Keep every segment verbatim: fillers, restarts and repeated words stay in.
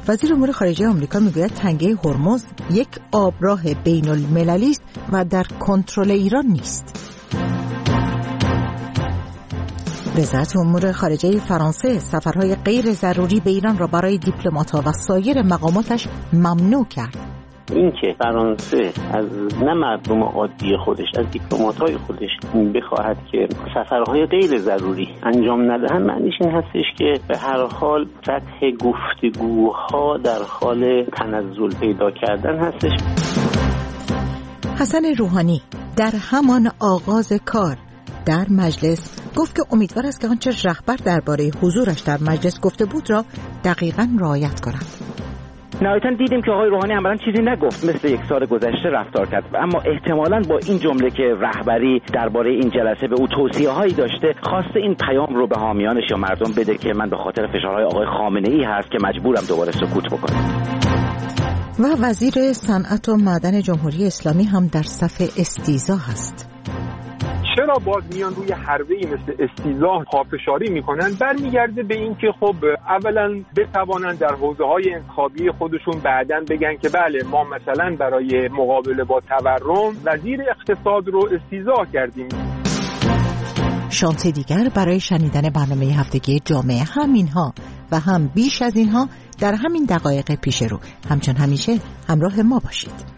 وزیر امور خارجه آمریکا میگوید تنگه هرمز یک آبراه بین المللی است و در کنترل ایران نیست. وزارت امور خارجه فرانسه سفرهای غیر ضروری به ایران را برای دیپلمات‌ها و سایر مقاماتش ممنوع کرد. این که فرانسه از نه مردم عادی خودش، از دیپلمات‌های خودش بخواهد که سفرهای غیر ضروری انجام ندهند، معنیش این هستش که به هر حال سطح گفتگوها در حال تنزل پیدا کردن هستش. حسن روحانی در همان آغاز کار در مجلس گفت که امیدوار است که آنچه رهبر درباره حضورش در مجلس گفته بود را دقیقاً رعایت کند. نهایتاً دیدیم که آقای روحانی عملاً چیزی نگفت، مثل یک سال گذشته رفتار کرد، اما احتمالاً با این جمله که رهبری درباره این جلسه به او توصیه‌هایی داشته، خواسته این پیام رو به حامیانش یا مردم بده که من به خاطر فشارهای آقای خامنه‌ای هست که مجبورم دوباره سکوت بکنم. و وزیر صنعت و معدن جمهوری اسلامی هم در صف استیزا هست. چرا باز میان روی حربه‌ای مثل استیزا پافشاری میکنن؟ برمیگرده به این که خب اولا بتوانند در حوزه‌های انتخابی خودشون بعداً بگن که بله ما مثلا برای مقابله با تورم وزیر اقتصاد رو استیزا کردیم. شانس دیگر برای شنیدن برنامه هفتگی جامعه همینها و هم بیش از اینها در همین دقایق پیش رو. همچون همیشه همراه ما باشید.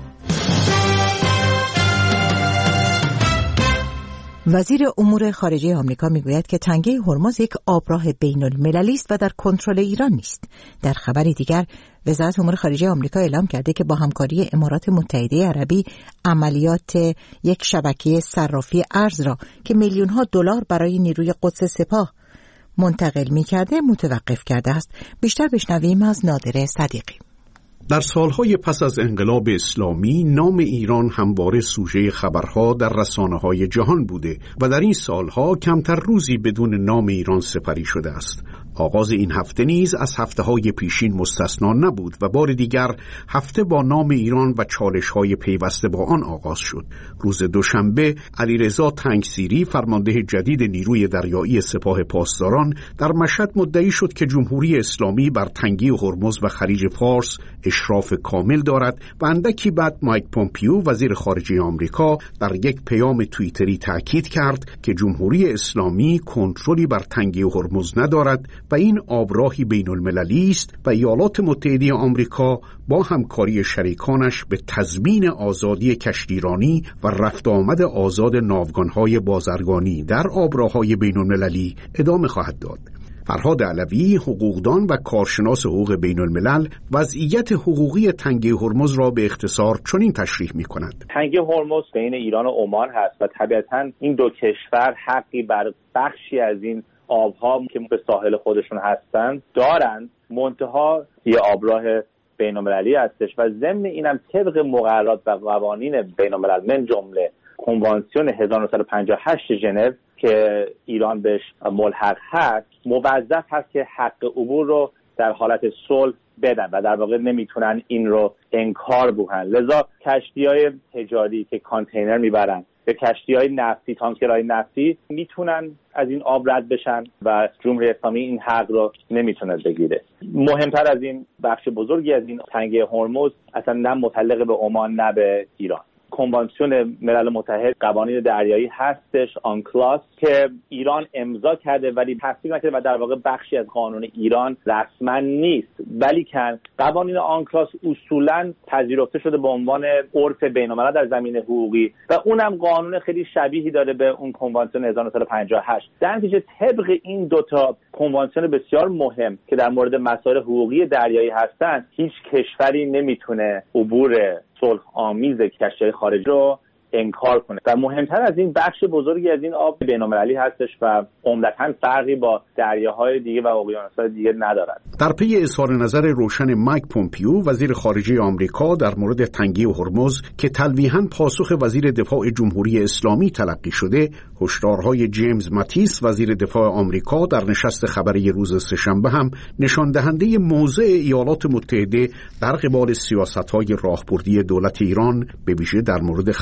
وزیر امور خارجه آمریکا میگوید که تنگه هرمز یک آبراه بین المللی است و در کنترل ایران نیست. در خبری دیگر وزارت امور خارجه آمریکا اعلام کرده که با همکاری امارات متحده عربی عملیات یک شبکه صرافی ارز را که میلیون ها دلار برای نیروی قدس سپاه منتقل می‌کرده متوقف کرده است. بیشتر بشنویم از نادر صدیقی. در سالهای پس از انقلاب اسلامی نام ایران همواره سوژه خبرها در رسانه‌های جهان بوده و در این سالها کمتر روزی بدون نام ایران سپری شده است. آغاز این هفته نیز از هفته‌های پیشین مستثنا نبود و بار دیگر هفته با نام ایران و چالش‌های پیوسته با آن آغاز شد. روز دوشنبه علیرضا تنگسیری فرمانده جدید نیروی دریایی سپاه پاسداران در مشهد مدعی شد که جمهوری اسلامی بر تنگی هرمز و خلیج فارس اشراف کامل دارد و اندکی بعد مایک پومپیو وزیر خارجه آمریکا در یک پیام توییتری تاکید کرد که جمهوری اسلامی کنترلی بر تنگی هرمز ندارد و این آبراهی بین المللی است و ایالات متحده آمریکا با همکاری شریکانش به تضمین آزادی کشتیرانی و رفت آمد آزاد ناوگانهای بازرگانی در آبراههای بین المللی ادامه خواهد داد. فرهاد علوی، حقوقدان و کارشناس حقوق بین الملل، وضعیت حقوقی تنگه هرمز را به اختصار چنین تشریح می کند. تنگه هرمز بین ایران و عمان هست و طبیعتاً این دو کشور حقی بر بخشی از این آبها که به ساحل خودشون هستند دارند، منتها یه آبراه بین المللی هستش و ضمن اینم طبق مقررات و قوانین بین الملل من جمله کنوانسیون هزار و نهصد و پنجاه و هشت ژنو که ایران بهش ملحق هست موظف هست که حق عبور رو در حالت صلح بدن و در واقع نمیتونن این رو انکار بکنن. لذا کشتی‌های تجاری که کانتینر میبرن یا کشتی‌های نفتی، تانکرهای نفتی میتونن از این آب رد بشن و جمهوری اسلامی این حق رو نمیتونه بگیره. مهمتر از این بخش بزرگی از این تنگه هرمز اصلا نه متعلق به عمان نه به ایران. کنوانسیون ملل متحد قوانین دریایی هستش آنکلاس که ایران امضا کرده ولی تصویب نکرده و در واقع بخشی از قانون ایران رسما نیست، ولی که قوانین آنکلاس اصولا پذیرفته شده به عنوان عرف بین‌الملل در زمینه حقوقی و اونم قانون خیلی شبیهی داره به اون کنوانسیون هزار و نهصد و پنجاه و هشت. در نتیجه طبق این دوتا کنوانسیون بسیار مهم که در مورد مسائل حقوقی دریایی هستن، هیچ کشوری نمیتونه عبور صلح آمیز کشتی خارجی رو انکار کنه و مهمتر از این بخش بزرگی از این آب بین‌المللی هستش و عمدتاً فرقی با دریاهای دیگه و اقیانوس‌های دیگه ندارد. در پی اظهار نظر روشن مایک پومپیو وزیر خارجه آمریکا در مورد تنگی هرمز که تلویحاً پاسخ وزیر دفاع جمهوری اسلامی تلقی شده، هشدارهای جیمز ماتیس وزیر دفاع آمریکا در نشست خبری روز سه‌شنبه هم نشان دهنده موضع ایالات متحده در قبال سیاست‌های راهبردی دولت ایران به ویژه در مورد خلیج فارس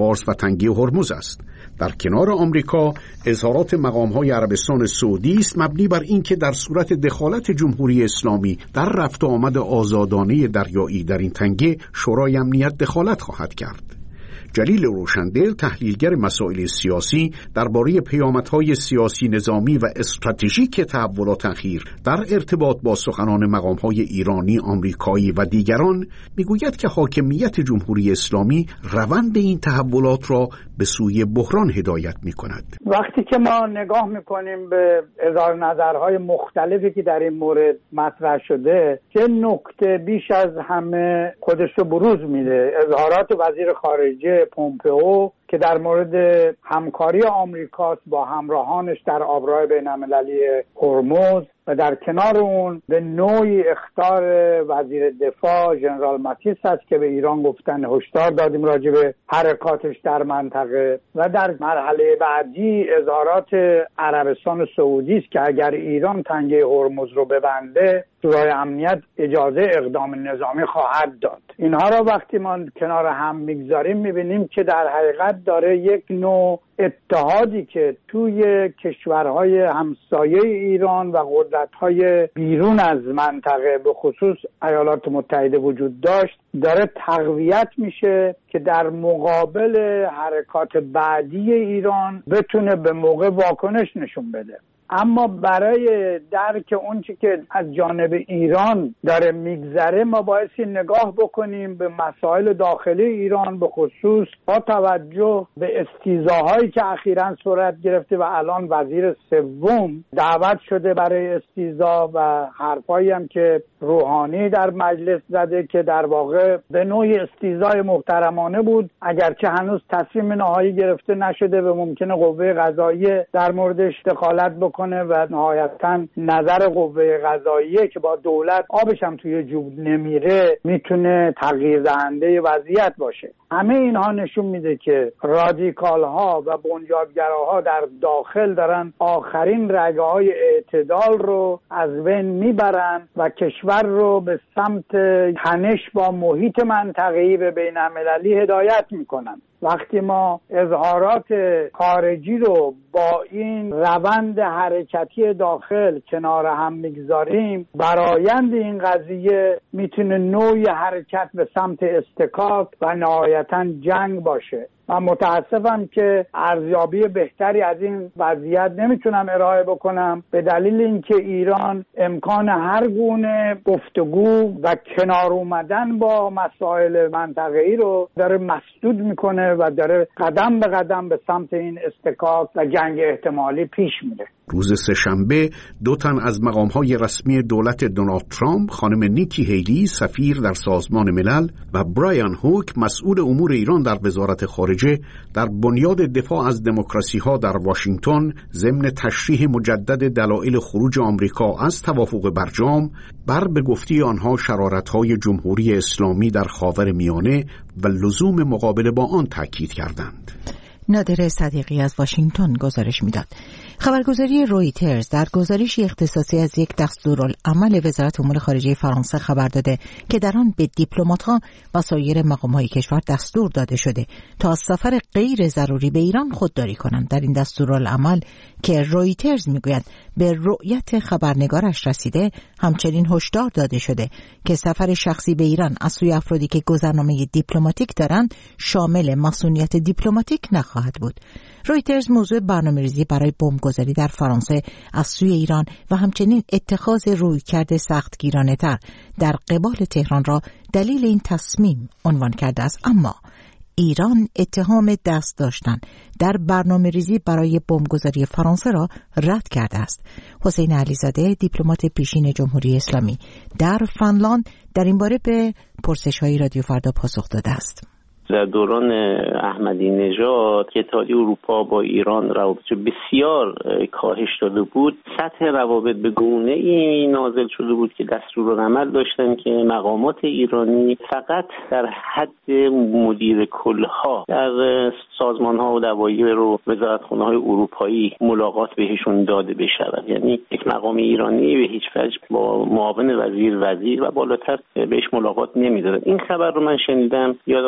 فارس و تنگه هرمز است. در کنار آمریکا اظهارات مقام‌های عربستان سعودی است مبنی بر اینکه در صورت دخالت جمهوری اسلامی در رفت و آمد آزادانه دریایی در این تنگه شورای امنیت دخالت خواهد کرد. جلیل روشندل، تحلیلگر مسائل سیاسی، درباره پیامدهای سیاسی نظامی و استراتژیک تحولات اخیر در ارتباط با سخنان مقام‌های ایرانی، آمریکایی و دیگران میگوید که حاکمیت جمهوری اسلامی روند این تحولات را به سوی بحران هدایت می‌کند. وقتی که ما نگاه می‌کنیم به اظهار نظرهای مختلفی که در این مورد مطرح شده، چه نکته بیش از همه خودش رو بروز میده؟ اظهارات وزیر خارجه پومپئو که در مورد همکاری آمریکا با همراهانش در آبراه بین‌المللی هرمز و در کنار اون به نوعی اخطار وزیر دفاع ژنرال ماتیس است که به ایران گفتن هشدار دادیم راجع به حرکاتش در منطقه، و در مرحله بعدی اظهارات عربستان سعودی است که اگر ایران تنگه هرمز رو ببنده شورای امنیت اجازه اقدام نظامی خواهد داد. اینها را وقتی ما کنار هم میگذاریم میبینیم که در حقیقت داره یک نوع اتحادی که توی کشورهای همسایه ایران و قدرت‌های بیرون از منطقه به خصوص ایالات متحده وجود داشت داره تقویت میشه که در مقابل حرکات بعدی ایران بتونه به موقع واکنش نشون بده. اما برای درک اون چی که از جانب ایران داره میگذره ما بایستی نگاه بکنیم به مسائل داخلی ایران، به خصوص با توجه به استیضاحایی که اخیراً صورت گرفته و الان وزیر سوم دعوت شده برای استیضاح و حرفایی هم که روحانی در مجلس زده که در واقع به نوعی استیضاح محترمانه بود، اگرچه هنوز تصمیم نهایی گرفته نشده و ممکنه قوه قضاییه در موردش دخالت بکنه و نهایتاً نظر قوه قضاییه که با دولت آبش هم توی جوب نمیره میتونه تغییر دهنده وضعیت باشه. همه اینها نشون میده که رادیکال ها و بنیادگراها در داخل دارن آخرین رگه های اعتدال رو از بین میبرن و کشور رو به سمت تنش با محیط منطقه‌ای به بین‌المللی هدایت میکنن. وقتی ما اظهارات خارجی رو با این روند حرکتی داخل کنار هم میگذاریم، برآیند این قضیه میتونه نوعی حرکت به سمت استکاک و نهایتاً جنگ باشه. من متاسفم که ارزیابی بهتری از این وضعیت نمیتونم ارائه بکنم به دلیل اینکه ایران امکان هر گونه گفتگو و کنار اومدن با مسائل منطقه‌ای رو داره مسدود میکنه و داره قدم به قدم به سمت این استکاک و جنگ احتمالی پیش میره. روز سه‌شنبه دو تن از مقام‌های رسمی دولت دونالد ترامپ، خانم نیکی هیلی سفیر در سازمان ملل و برایان هوک مسئول امور ایران در وزارت خارجه در بنیاد دفاع از دموکراسی‌ها در واشنگتن ضمن تشریح مجدد دلایل خروج آمریکا از توافق برجام بر به گفته آنها شرارت‌های جمهوری اسلامی در خاورمیانه و لزوم مقابله با آن تاکید کردند. نادر صدیقی از واشنگتن گزارش میداد. خبرگزاری رویترز در گزارشی اختصاصی از یک دستورالعمل وزارت امور خارجه فرانسه خبر داده که در آن به دیپلمات‌ها و سایر مقام‌های کشور دستور داده شده تا از سفر غیر ضروری به ایران خودداری کنند. در این دستورالعمل که رویترز میگوید به رؤیت خبرنگارش رسیده، همچنین هشدار داده شده که سفر شخصی به ایران از سوی افرادی که گذرنامه دیپلماتیک دارند شامل مصونیت دیپلماتیک نخواهد بود. رویترز موضوع برنامه‌ریزی برای بمبگذاری در فرانسه از سوی ایران و همچنین اتخاذ رویکرد سختگیرانه‌تر در قبال تهران را دلیل این تصمیم عنوان کرده است، اما ایران اتهام دست داشتن در برنامه‌ریزی برای بمبگذاری فرانسه را رد کرده است. حسین علیزاده، دیپلمات پیشین جمهوری اسلامی در فنلاند، در این باره به پرسش‌های رادیو فردا پاسخ داده است. در دوران احمدی نژاد که اتحادیه اروپا با ایران روابطش بسیار کاهش داده بود، سطح روابط به گونه‌ای نازل شده بود که دستورالعمل داشتن که مقامات ایرانی فقط در حد مدیر کلها در سازمان‌ها و دوایر و وزارتخانه‌های اروپایی ملاقات بهشون داده بشود. یعنی یک مقام ایرانی به هیچ وجه با معاون وزیر وزیر و بالاتر بهش ملاقات نمی‌دادن. این خبر رو من شنیدم، یادآور این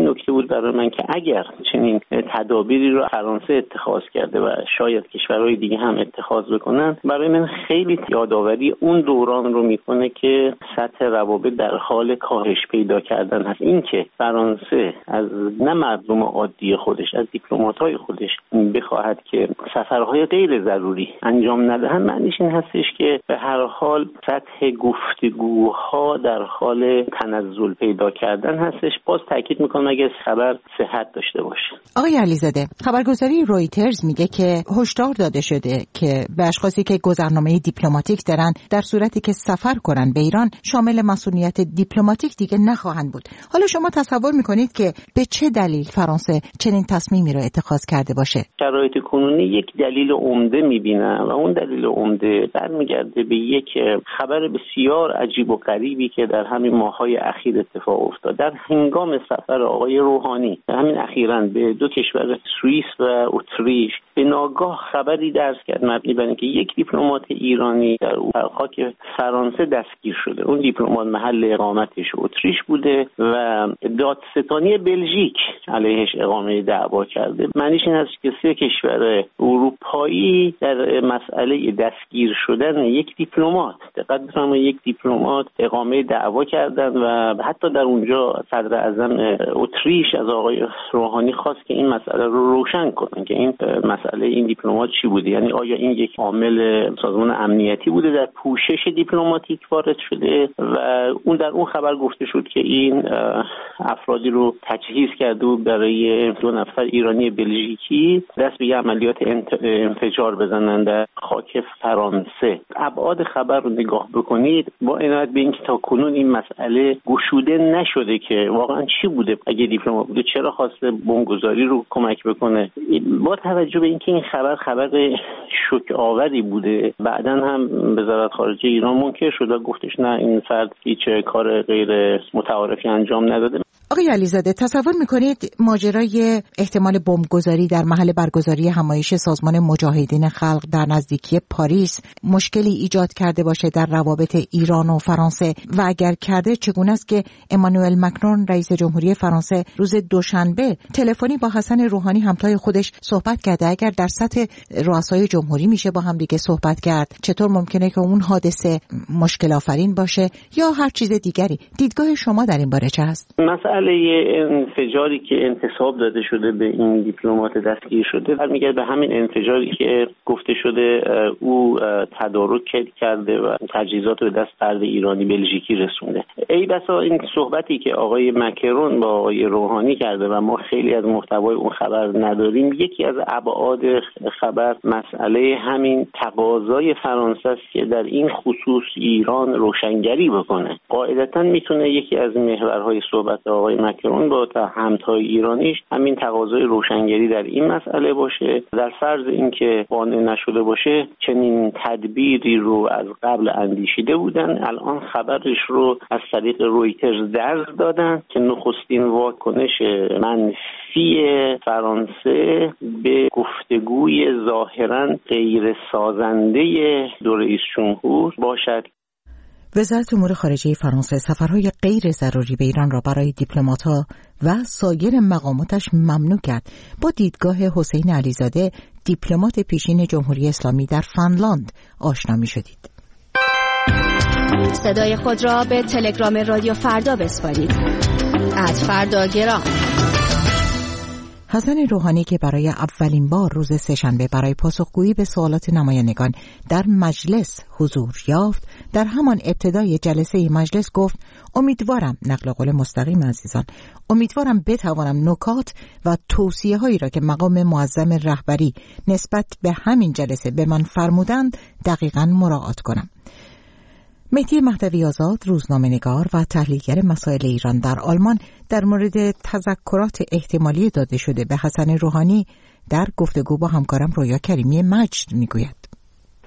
نکته بود برای من که اگر چنین تدابیری رو فرانسه اتخاذ کرده و شاید کشورهای دیگه هم اتخاذ بکنن، برای من خیلی یادآوری اون دوران رو میکنه که سطح روابط در حال کاهش پیدا کردن هست. این که فرانسه از نه مردم عادی خودش، از دیپلمات‌های خودش بخواهد که سفرهای غیر ضروری انجام ندهند، معنیش این هستش که به هر حال سطح گفتگوها در حال تنزل پیدا کردن هستش. باز تاکید میکنم اگه خبر صحت داشته باشه. آقای علیزاده، خبرگزاری رویترز میگه که هشدار داده شده که به اشخاصی که گذرنامه دیپلماتیک دارن در صورتی که سفر کنن به ایران شامل مسئولیت دیپلماتیک دیگه نخواهند بود. حالا شما تصور میکنید که به چه دلیل فرانسه چنین تصمیمی را اتخاذ کرده باشه؟ شرایط کنونی یک دلیل عمده میبینم و اون دلیل عمده برمیگرده به یک خبر بسیار عجیب و غریبی که در همین ماه‌های اخیر اتفاق افتاد. در هنگام سفر آقای روحانی همین اخیراً به دو کشور سوئیس و اتریش به ناگاه خبری درز کرد مبنی بر اینکه یک دیپلمات ایرانی در خاک فرانسه دستگیر شده. اون دیپلمات محل اقامتش اتریش بوده و دادستانی بلژیک علیهش اقامه دعوا کرده. معنیش این است که سه کشور اروپایی در مسئله دستگیر شدن یک دیپلمات، دقت بفرمایید، یک دیپلمات اقامه دعوا کردن و حتی در اونجا صدر اعظم اتریش از آقای روحانی خواست که این مسئله رو روشن کنن که این مسئله این دیپلمات چی بوده، یعنی آیا این یک عامل سازمان امنیتی بوده در پوشش دیپلماتیک وارد شده و اون در اون خبر گفته شد که این افرادی رو تجهیز کرده بود برای دو نفر ایرانی بلژیکی دست به عملیات انفجار بزنن در خاک فرانسه. ابعاد خبر رو نگاه بکنید با عنایت به اینکه تا کنون این مسئله گشوده نشده که واقعا چی بوده، اگه دیپلمات بوده چرا خواسته بمبگذاری رو کمک بکنه. با توجه به اینکه این خبر خبر شوک آوری بوده، بعداً هم وزارت خارجه ایران منکر شد و گفتش نه این فرد هیچ کار غیر متعارفی انجام نداده. آقای علیزاده، تصور میکنید ماجرای احتمال بمبگذاری در محل برگزاری همایش سازمان مجاهدین خلق در نزدیکی پاریس مشکلی ایجاد کرده باشه در روابط ایران و فرانسه و اگر کرده چگونه است که امانوئل مکرون رئیس جمهوری فرانسه روز دوشنبه تلفنی با حسن روحانی همتای خودش صحبت کرده؟ اگر در سطح رؤسای جمهوری میشه با هم دیگه صحبت کرد، چطور ممکنه که اون حادثه مشکل آفرین باشه یا هر چیز دیگری؟ دیدگاه شما در این باره چه هست؟ مسئله انفجاری که انتساب داده شده به این دیپلمات دستگیر شده برمیگرده به همین انفجاری که گفته شده او تدارک کرده و تجهیزات به دست فرد ایرانی بلژیکی رسونده. ای بسا این صحبتی که آقای مکرون با آقای روحانی کرده و ما خیلی از محتوای اون خبر نداریم، یکی از ابعاد خبر مسئله همین تقاضای فرانسه است که در این خصوص ایران روشنگری بکنه. قاعدتاً میتونه یکی از محورهای صحبت آقای مکرون با همتای ایرانیش همین تقاضای روشنگری در این مسئله باشه. در فرض اینکه قانع نشده باشه چنین تدبیری رو از قبل اندیشیده بودن، الان خبرش رو از طریق رویترز درز دادن که نخستین واکنش منفی فرانسه به گفتگوی ظاهراً غیر سازنده دو رئیس جمهور باشد. وزارت امور خارجه فرانسه سفرهای غیر ضروری به ایران را برای دیپلمات‌ها و سایر مقاماتش ممنوع کرد. با دیدگاه حسین علیزاده، دیپلمات پیشین جمهوری اسلامی در فنلاند آشنا می‌شدید. صدای خود را به تلگرام رادیو فردا بسپارید. ات فرداگرام. حسن روحانی که برای اولین بار روز سه‌شنبه برای پاسخگویی به سوالات نمایندگان در مجلس حضور یافت، در همان ابتدای جلسه مجلس گفت امیدوارم، نقل قول مستقیم عزیزان، امیدوارم بتوانم نکات و توصیه هایی را که مقام معظم رهبری نسبت به همین جلسه به من فرمودند دقیقاً مراعات کنم. مهدی مهدوی آزاد، روزنامه‌نگار و تحلیلگر مسائل ایران در آلمان، در مورد تذکرات احتمالی داده شده به حسن روحانی در گفتگو با همکارم رویا کریمی مجد میگوید.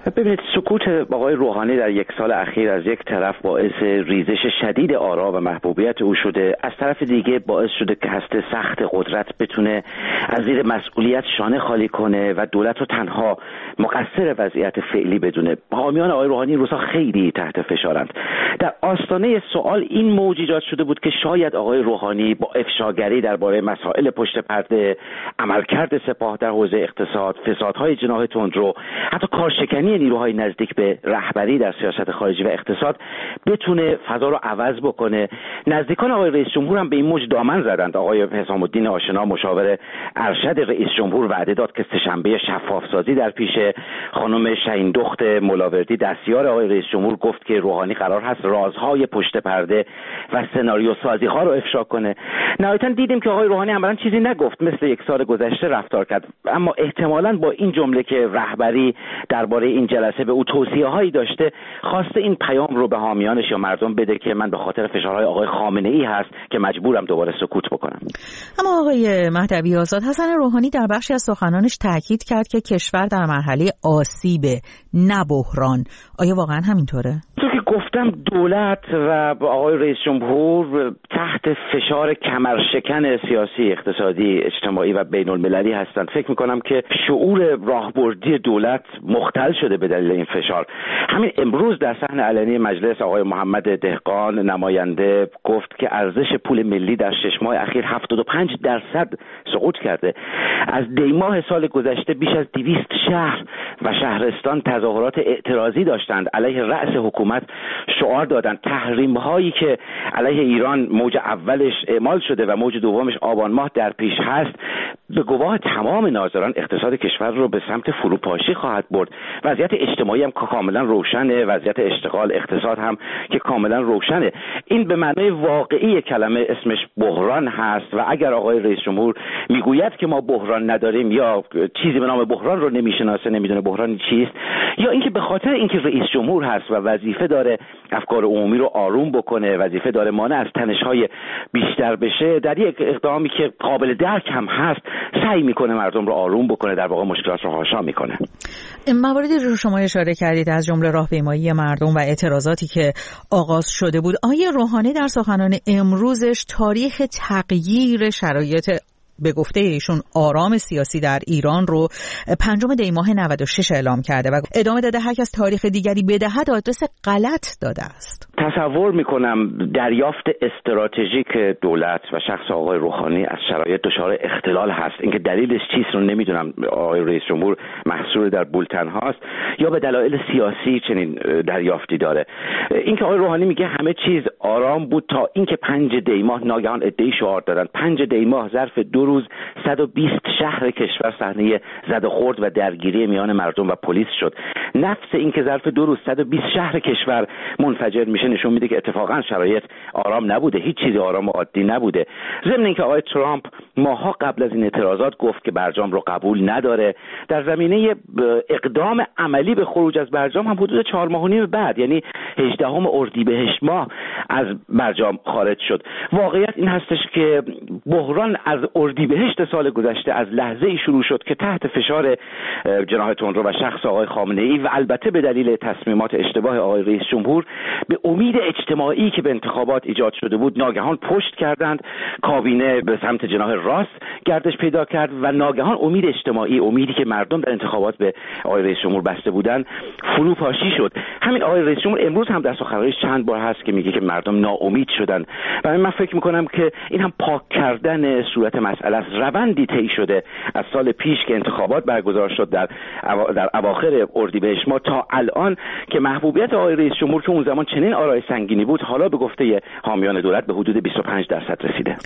ببینید سکوت آقای روحانی در یک سال اخیر از یک طرف باعث ریزش شدید آرا و محبوبیت او شده، از طرف دیگه باعث شده که هسته سخت قدرت بتونه از زیر مسئولیت شانه خالی کنه و دولت رو تنها مقصر وضعیت فعلی بدونه. حامیان آقای روحانی روزها خیلی تحت فشارند. در آستانه سوال این موج ایجاد شده بود که شاید آقای روحانی با افشاگری درباره مسائل پشت پرده، عملکرد سپاه در حوزه اقتصاد، فسادهای جناح تندرو، حتی کارشکنی نیروهای نزدیک به رهبری در سیاست خارجی و اقتصاد بتونه فضا رو عوض بکنه. نزدیکان آقای رئیس جمهور هم به این موج دامن زدند. آقای حسام الدین آشنا مشاور ارشد رئیس جمهور وعده داد که سه‌شنبه شفاف سازی در پیشه. خانم شهین دخت ملاوردی دستیار آقای رئیس جمهور گفت که روحانی قرار هست رازهای پشت پرده و سناریو سازی ها رو افشا کنه. نهایتاً دیدیم که آقای روحانی عملاً چیزی نگفت، مثل یک سال گذشته رفتار کرد، اما احتمالاً با این جمله که رهبری درباره این جلسه به او توصیه‌هایی داشته، خواسته این پیام رو به حامیانش یا مردم بده که من به خاطر فشارهای آقای خامنه‌ای هست که مجبورم دوباره سکوت بکنم. اما آقای مهدوی آزاد، حسن روحانی در بخشی از سخنانش تاکید کرد که کشور در مرحله آسیبه نه بحران. آیا واقعا همینطوره؟ تو که گفتم دولت و آقای رئیس جمهور تحت فشار کمرشکن سیاسی، اقتصادی، اجتماعی و بین المللی هستند. فکر میکنم که شعور راهبردی دولت مختل شده به دلیل این فشار. همین امروز در صحن علنی مجلس آقای محمد دهقان نماینده گفت که ارزش پول ملی در شش ماه اخیر هفتاد و پنج درصد سقوط کرده. از دی ماه سال گذشته بیش از دویست شهر و شهرستان تظاهرات اعتراضی داشتند، علیه رأس حکومت شعار دادند. تحریم هایی که علیه ایران موج اولش اعمال شده و موج دومش آبان ماه در پیش هست، به گواه تمام ناظران اقتصاد کشور رو به سمت فروپاشی خواهد برد. وضعیت اجتماعی هم که کاملا روشنه، وضعیت اشتغال، اقتصاد هم که کاملا روشنه. این به معنای واقعی کلمه اسمش بحران هست و اگر آقای رئیس جمهور میگوید که ما بحران نداریم یا چیزی به نام بحران رو نمیشناسه، نمیدونه بحران چیست، یا اینکه به خاطر اینکه رئیس جمهور هست و وظیفه داره افکار عمومی رو آروم بکنه، وظیفه داره مانع از تنش‌های بیشتر بشه، در یک اقدامی که قابل درک هم هست سعی میکنه مردم رو آروم بکنه، در واقع مشکلات رو هاشا میکنه. مواردی رو شما اشاره کردید از جمله راهپیمایی مردم و اعتراضاتی که آغاز شده بود. آقای روحانی در سخنان امروزش تاریخ تغییر شرایط به گفته ایشون آرام سیاسی در ایران رو پنجم دی ماه نود و شش اعلام کرده و ادامه داده هر کس تاریخ دیگری بدهد آدرس غلط داده است. تصور میکنم دریافت استراتژیک دولت و شخص آقای روحانی از شرایط دچار اختلال هست. اینکه دلیلش چیست رو نمیدونم. آقای رئیس جمهور محصور در بولتن هاست یا به دلایل سیاسی چنین دریافتی داره. اینکه آقای روحانی میگه همه چیز آرام بود تا اینکه پنج دی ماه ناگهان ادعای شعار دادن. پنج دی ماه ظرف دو روز صد و بیست شهر کشور صحنه زد و خورد و درگیری میان مردم و پلیس شد. نفس اینکه ظرف دو روز صد و بیست شهر کشور منفجر میشه نشون میده که اتفاقا شرایط آرام نبوده، هیچ چیزی آرام و عادی نبوده. ضمن اینکه آقای ترامپ ماها قبل از این اعتراضات گفت که برجام رو قبول نداره. در زمینه اقدام عملی به خروج از برجام هم حدود چهار ماه و نیم بعد، یعنی هجدهم اردیبهشت ماه از برجام خارج شد. واقعیت این هستش که بحران از اردیبهشت سال گذشته از لحظه‌ای شروع شد که تحت فشار جناح تندرو و شخص آقای خامنه‌ای و البته به دلیل تصمیمات اشتباه آقای رئیس جمهور به امید اجتماعی که به انتخابات ایجاد شده بود ناگهان پشت کردند. کابینه به سمت جناح راست گردش پیدا کرد و ناگهان امید اجتماعی، امیدی که مردم در انتخابات به آقای رئیس جمهور بسته بودن، فروپاشی شد. همین آقای رئیس جمهور امروز هم در سخنرانیش چند بار هست که میگه که مردم ناامید شدن و من فکر میکنم که این هم پاک کردن صورت مسئله است. روندی طی شده از سال پیش که انتخابات برگزار شد در در اواخر اردیبهشت ماه تا الان که محبوبیت آقای رئیس جمهور که اون زمان چنین آرای سنگینی بود حالا به گفته حامیان دولت به حدود بیست و پنج درصد رسیده.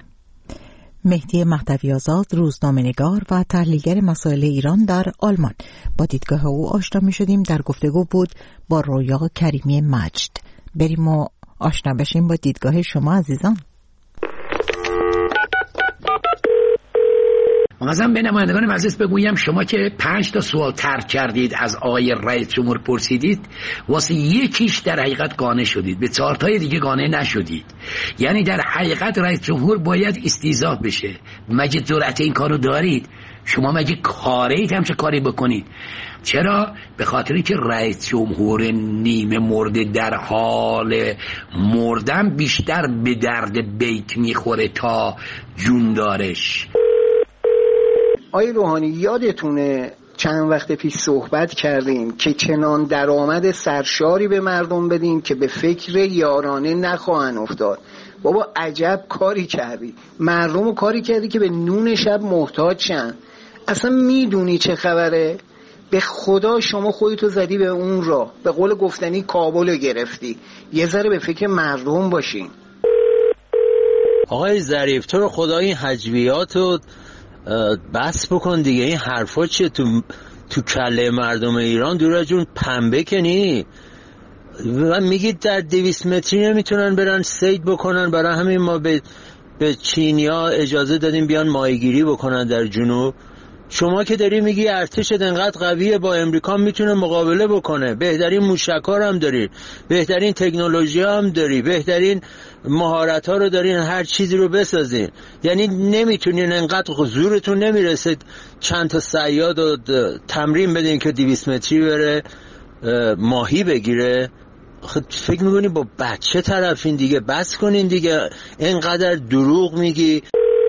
مهدی مهدوی آزاد، روزنامه‌نگار و تحلیلگر مسائل ایران در آلمان، با دیدگاه او آشنا می‌شدیم. در گفتگو بود با رویا کریمی مجد. بریم و آشنا بشیم با دیدگاه شما عزیزان. مثلا به نمایندگان مجلس بگویم شما که پنج تا سوال طرح کردید از آقای رئیس جمهور پرسیدید، واسه یکیش در حقیقت قانع شدید، به چهار تای دیگه قانع نشدید. یعنی در حقیقت رئیس جمهور باید استیضاح بشه. مگه جرأت این کارو دارید؟ شما مگه کارید همچه کاری بکنید؟ چرا؟ به خاطری که رئیس جمهور نیمه مرده در حال مردن بیشتر به درد بیت میخوره تا جوندارش. آقای روحانی یادتونه چند وقت پیش صحبت کردیم که چنان درآمد سرشاری به مردم بدیم که به فکر یارانه نخواهن افتاد. بابا عجب کاری کردی، مردم رو کاری کردی که به نون شب محتاج شن. اصلا میدونی چه خبره؟ به خدا شما خودتو زدی به اون را، به قول گفتنی کابل رو گرفتی. یه ذره به فکر مردم باشین. آقای ظریف تو رو خدا این حجبیات رو بس بکن دیگه. این حرفا چیه تو تو کله مردم ایران؟ دور جون پنبه کنی و میگید در دویست متری نمیتونن برن صید بکنن، برای همین ما به به چینیا اجازه دادیم بیان ماهیگیری بکنن در جنوب. شما که داری میگی ارتشت انقدر قویه با امریکا میتونه مقابله بکنه، بهترین موشک‌ها هم داری، بهترین تکنولوژی هم داری، بهترین مهارت‌ها رو دارین، هر چیزی رو بسازین، یعنی نمیتونین انقدر زورتون نمیرسه چند تا صیاد رو تمرین بدین که دویست متری بره ماهی بگیره؟ فکر میکنی با بچه طرفین دیگه؟ بس کنین دیگه، اینقدر دروغ میگی.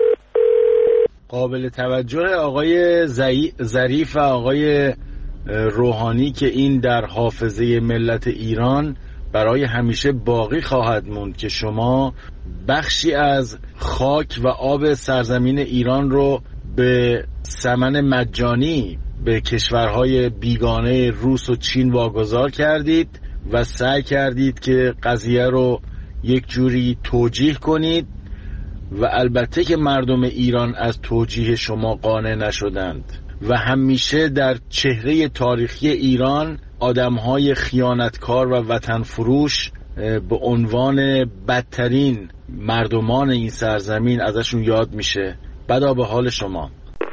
قابل توجه آقای ظریف و آقای روحانی که این در حافظه ملت ایران برای همیشه باقی خواهد موند که شما بخشی از خاک و آب سرزمین ایران رو به ثمن مجانی به کشورهای بیگانه روس و چین واگذار کردید و سعی کردید که قضیه رو یک جوری توجیه کنید و البته که مردم ایران از توجیه شما قانع نشدند و همیشه در چهره تاریخی ایران آدمهای خیانتکار و وطن فروش به عنوان بدترین مردمان این سرزمین ازشون یاد میشه. بدا به حال شما.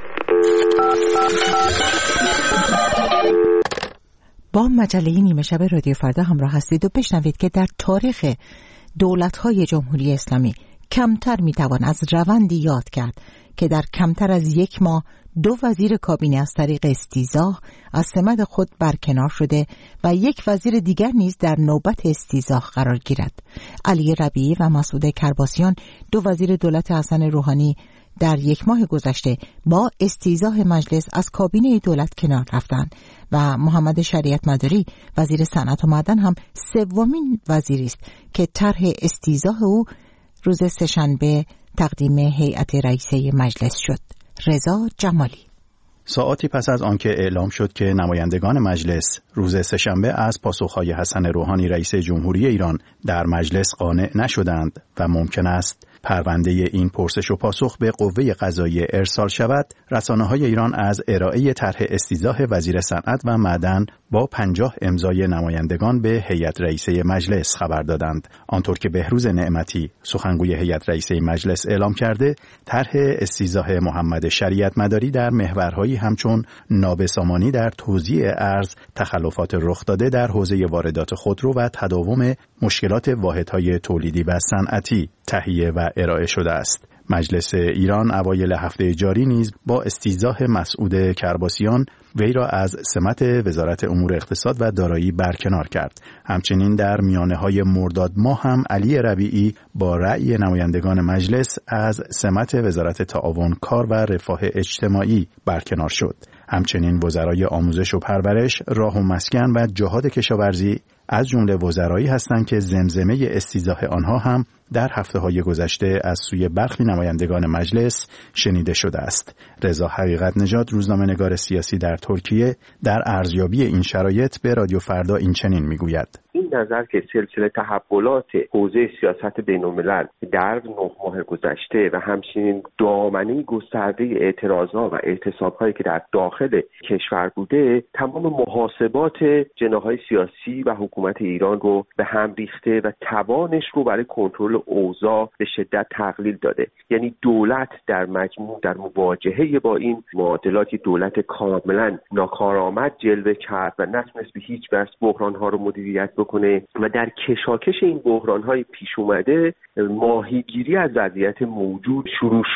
با مجله نیمه شب رادیو فردا همراه هستید و بشنوید که در تاریخ دولت‌های جمهوری اسلامی کمتر میتوان از روندی یاد کرد که در کمتر از یک ماه دو وزیر کابینه از طریق استیضاح از سمت خود برکنار شده و یک وزیر دیگر نیز در نوبت استیضاح قرار گیرد. علی ربیعی و مسعود کرباسیان دو وزیر دولت حسن روحانی در یک ماه گذشته با استیضاح مجلس از کابینه دولت کنار رفتند و محمد شریعت مداری وزیر صنعت و معدن هم سومین وزیری است که طرح استیضاح او روز سه‌شنبه تقدیم هیئت رئیسه مجلس شد. رضا جمالی. ساعاتی پس از آنکه اعلام شد که نمایندگان مجلس روز سه‌شنبه از پاسخهای حسن روحانی رئیس جمهوری ایران در مجلس قانع نشدند و ممکن است پرونده این پرسش و پاسخ به قوه قضاییه ارسال شود، رسانه‌های ایران از ارائه طرح استیضاح وزیر صنعت و معدن با پنجاه امضای نمایندگان به هیئت رئیسه مجلس خبر دادند. آنطور که بهروز نعمتی سخنگوی هیئت رئیسه مجلس اعلام کرده، طرح استیضاح محمد شریعت مداری در محورهایی همچون نابسامانی در توزیع ارز، تخلفات رخ داده در حوزه واردات خودرو و تداوم مشکلات واحدهای تولیدی و صنعتی تهیه و ارائه شده است. مجلس ایران اوایل هفته جاری نیز با استیضاح مسعود کرباسیان وی را از سمت وزارت امور اقتصاد و دارایی برکنار کرد. همچنین در میانه‌های مرداد ماه هم علی ربیعی با رأی نمایندگان مجلس از سمت وزارت تعاون کار و رفاه اجتماعی برکنار شد. همچنین وزرای آموزش و پرورش، راه و مسکن و جهاد کشاورزی از جمله وزرایی هستند که زمزمه استیضاح آنها هم در هفته‌های گذشته از سوی برخی نمایندگان مجلس شنیده شده است. رضا حقیقت نژاد، روزنامه‌نگار سیاسی در ترکیه، در ارزیابی این شرایط به رادیو فردا این چنین میگوید: این نظر که سلسله تحولات حوزه سیاست بین‌الملل در نه ماه گذشته و همچنین دامنه گسترده اعتراضات و اعتصاب‌هایی که در داخل کشور بوده، تمام محاسبات جناح‌های سیاسی و حکومت ایران رو به هم ریخته و توانش رو برای کنترل اوضاع به شدت تقلیل داده. یعنی دولت در مجموع در مواجهه با این معادلات دولت کاملا ناکارآمد جلوه کرد و نتونست به هیچ وجه بحران‌ها رو مدیریت بکنه و در کشاکش این بحران‌های پیش اومده ماهیگیری از وضعیت موجود شروع شد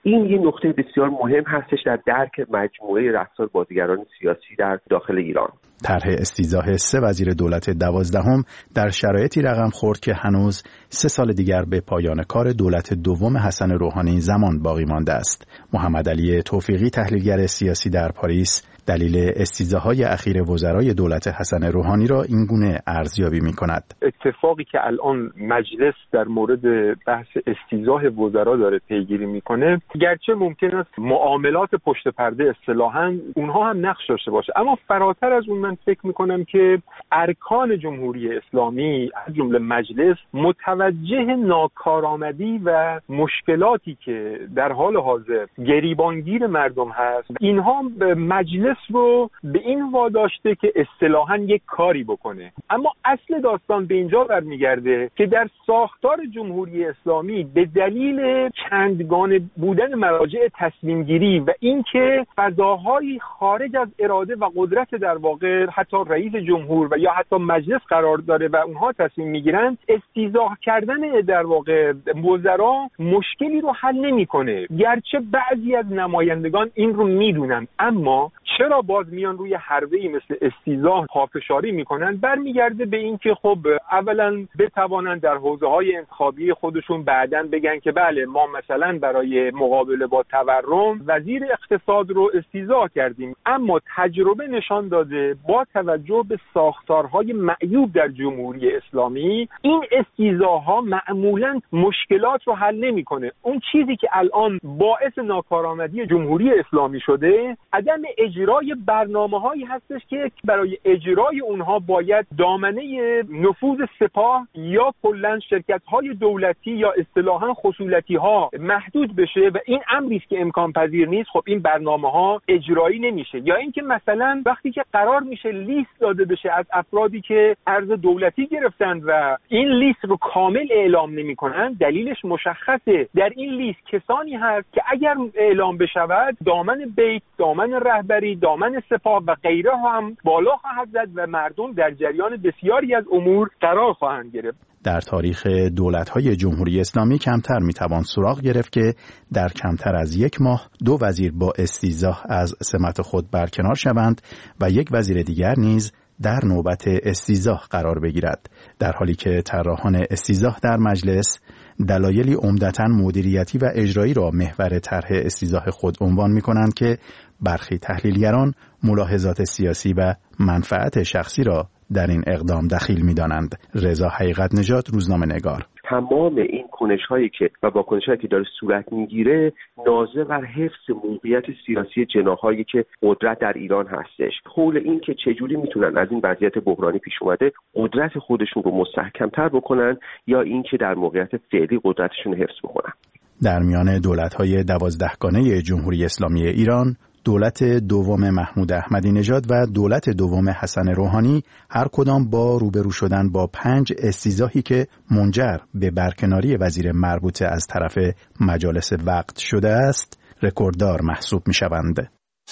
این یه نکته بسیار مهم هستش در درک مجموعه رفتار بازیگران سیاسی در داخل ایران. طرح استیضاح سه وزیر دولت دوازدهم در شرایطی رقم خورد که هنوز سه سال دیگر به پایان کار دولت دوم حسن روحانی زمان باقی مانده است. محمد علی توفیقی، تحلیلگر سیاسی در پاریس، دلیل استیضاح‌های اخیر وزرای دولت حسن روحانی را اینگونه ارزیابی می‌کند. اتفاقی که الان مجلس در مورد بحث استیضاح وزرا داره پیگیری میکنه، گرچه ممکن است معاملات پشت پرده اصطلاحاً اونها هم نقش داشته باشه، اما فراتر از اون من فکر میکنم که ارکان جمهوری اسلامی از جمله مجلس متوجه ناکارآمدی و مشکلاتی که در حال حاضر گریبانگیر مردم هست، اینها مجلس رو به این واداشته که اصطلاحاً یک کاری بکنه. اما اصل داستان به اینجا برمیگرده که در ساختار جمهوری اسلامی به دلیل چندگانه بودن مراجع تصمیم گیری و اینکه فضاهای خارج از اراده و قدرت در واقع حتی رئیس جمهور و یا حتی مجلس قرار داره و اونها تصمیم میگیرن، استیضاح کردن در واقع وزرا مشکلی رو حل نمیکنه. گرچه بعضی از نمایندگان این رو میدونن، اما چرا باز میان روی حربه‌ای مثل استیضاح پافشاری میکنن؟ برمیگرده به این که خب اولا بتوانند در حوزه‌های انتخابی خودشون بعداً بگن که بله ما مثلا برای مقابله با تورم وزیر اقتصاد رو استیضاح کردیم، اما تجربه نشان داده با توجه به ساختارهای معیوب در جمهوری اسلامی این استیضاح‌ها معمولاً مشکلات رو حل نمیکنه. اون چیزی که الان باعث ناکارآمدی جمهوری اسلامی شده عدم اجرای برنامه‌هایی هستش که برای اجرای اونها باید دامنه نفوذ سپاه یا کلاً شرکت‌های دولتی یا اصطلاحاً خصولتی‌ها محدود بشه و این امری است که امکان پذیر نیست. خب این برنامه‌ها اجرایی نمیشه. یا اینکه مثلا وقتی که قرار میشه لیست داده بشه از افرادی که ارز دولتی گرفتند و این لیست رو کامل اعلام نمی‌کنند، دلیلش مشخصه. در این لیست کسانی هست که اگر اعلام بشود دامن بیت، دامن رهبری، دامن سپاه و غیره هم بالا خواهد زد و مردم در جریان بسیاری از امور قرار خواهند گرفت. در تاریخ دولت‌های جمهوری اسلامی کمتر میتوان سراغ گرفت که در کمتر از یک ماه دو وزیر با استیضاح از سمت خود برکنار شوند و یک وزیر دیگر نیز در نوبت استیضاح قرار بگیرد، در حالی که طراحان استیضاح در مجلس دلایلی عمدتاً مدیریتی و اجرایی را محور طرح استیضاح خود عنوان می‌کنند که برخی تحلیلگران ملاحظات سیاسی و منفعت شخصی را در این اقدام دخیل می‌دانند. رضا حقیقت نژاد، روزنامه‌نگار. تمام این کنش‌هایی که و واکنش‌هایی که داره صورت میگیره ناظر بر حفظ موقعیت سیاسی جناح‌هایی که قدرت در ایران هستش، حول این که چجوری میتونن از این وضعیت بحرانی پیش اومده قدرت خودشون رو مستحکم‌تر بکنن یا این که در موقعیت فعلی قدرتشون حفظ بکنن. در میان دولت‌های دوازدهگانه جمهوری اسلامی ایران، دولت دوم محمود احمدی نژاد و دولت دوم حسن روحانی هر کدام با روبرو شدن با پنج استیضاحی که منجر به برکناری وزیر مربوطه از طرف مجالس وقت شده است، رکورددار محسوب می‌شوند.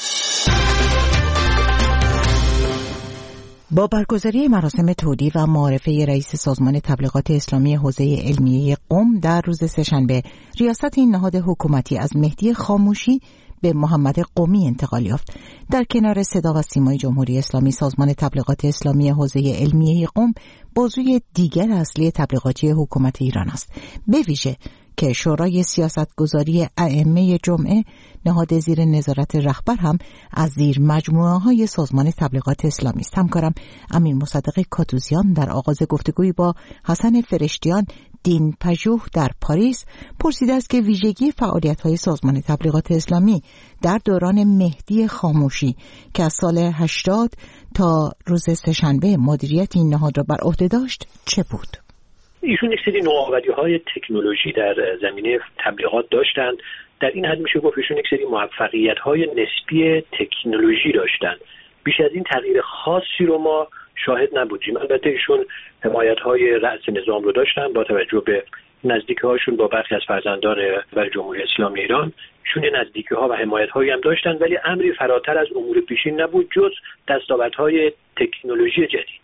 با برگزاری مراسم تودیع و معرفه رئیس سازمان تبلیغات اسلامی حوزه علمیه قم در روز سه‌شنبه، ریاست این نهاد حکومتی از مهدی خاموشی به محمد قمی انتقال یافت. در کنار صدا و سیمای جمهوری اسلامی، سازمان تبلیغات اسلامی حوزه علمیه قم بازوی دیگر اصلی تبلیغاتی حکومت ایران است، به ویژه که شورای سیاستگذاری ائمه جمعه، نهاد زیر نظارت رهبر، هم از زیر مجموعه های سازمان تبلیغات اسلامی است. همکارم امین مصدق کاتوزیان در آغاز گفتگوی با حسن فرشتیان دین پژوه در پاریس پرسیده است که ویژگی فعالیت‌های سازمان تبلیغات اسلامی در دوران مهدی خاموشی که از سال هشتاد تا روز سه‌شنبه مدیریت این نهاد را بر عهده داشت چه بود؟ ایشون یک سری نوآوری‌های تکنولوژی در زمینه تبلیغات داشتند. در این حد میشه گفت ایشون یک سری موفقیت‌های نسبی تکنولوژی داشتند. بیش از این تغییر خاصی رو ما شاهد نبودیم. البته ایشون حمایت‌های رأس نظام رو داشتن با توجه به نزدیکی‌هاشون با برخی از فرزندان رهبر جمهوری اسلامی ایران. ایشون نزدیکی‌ها و حمایت‌هایی هم داشتن، ولی امری فراتر از امور پیشین نبود جز دستاوردهای تکنولوژی جدید.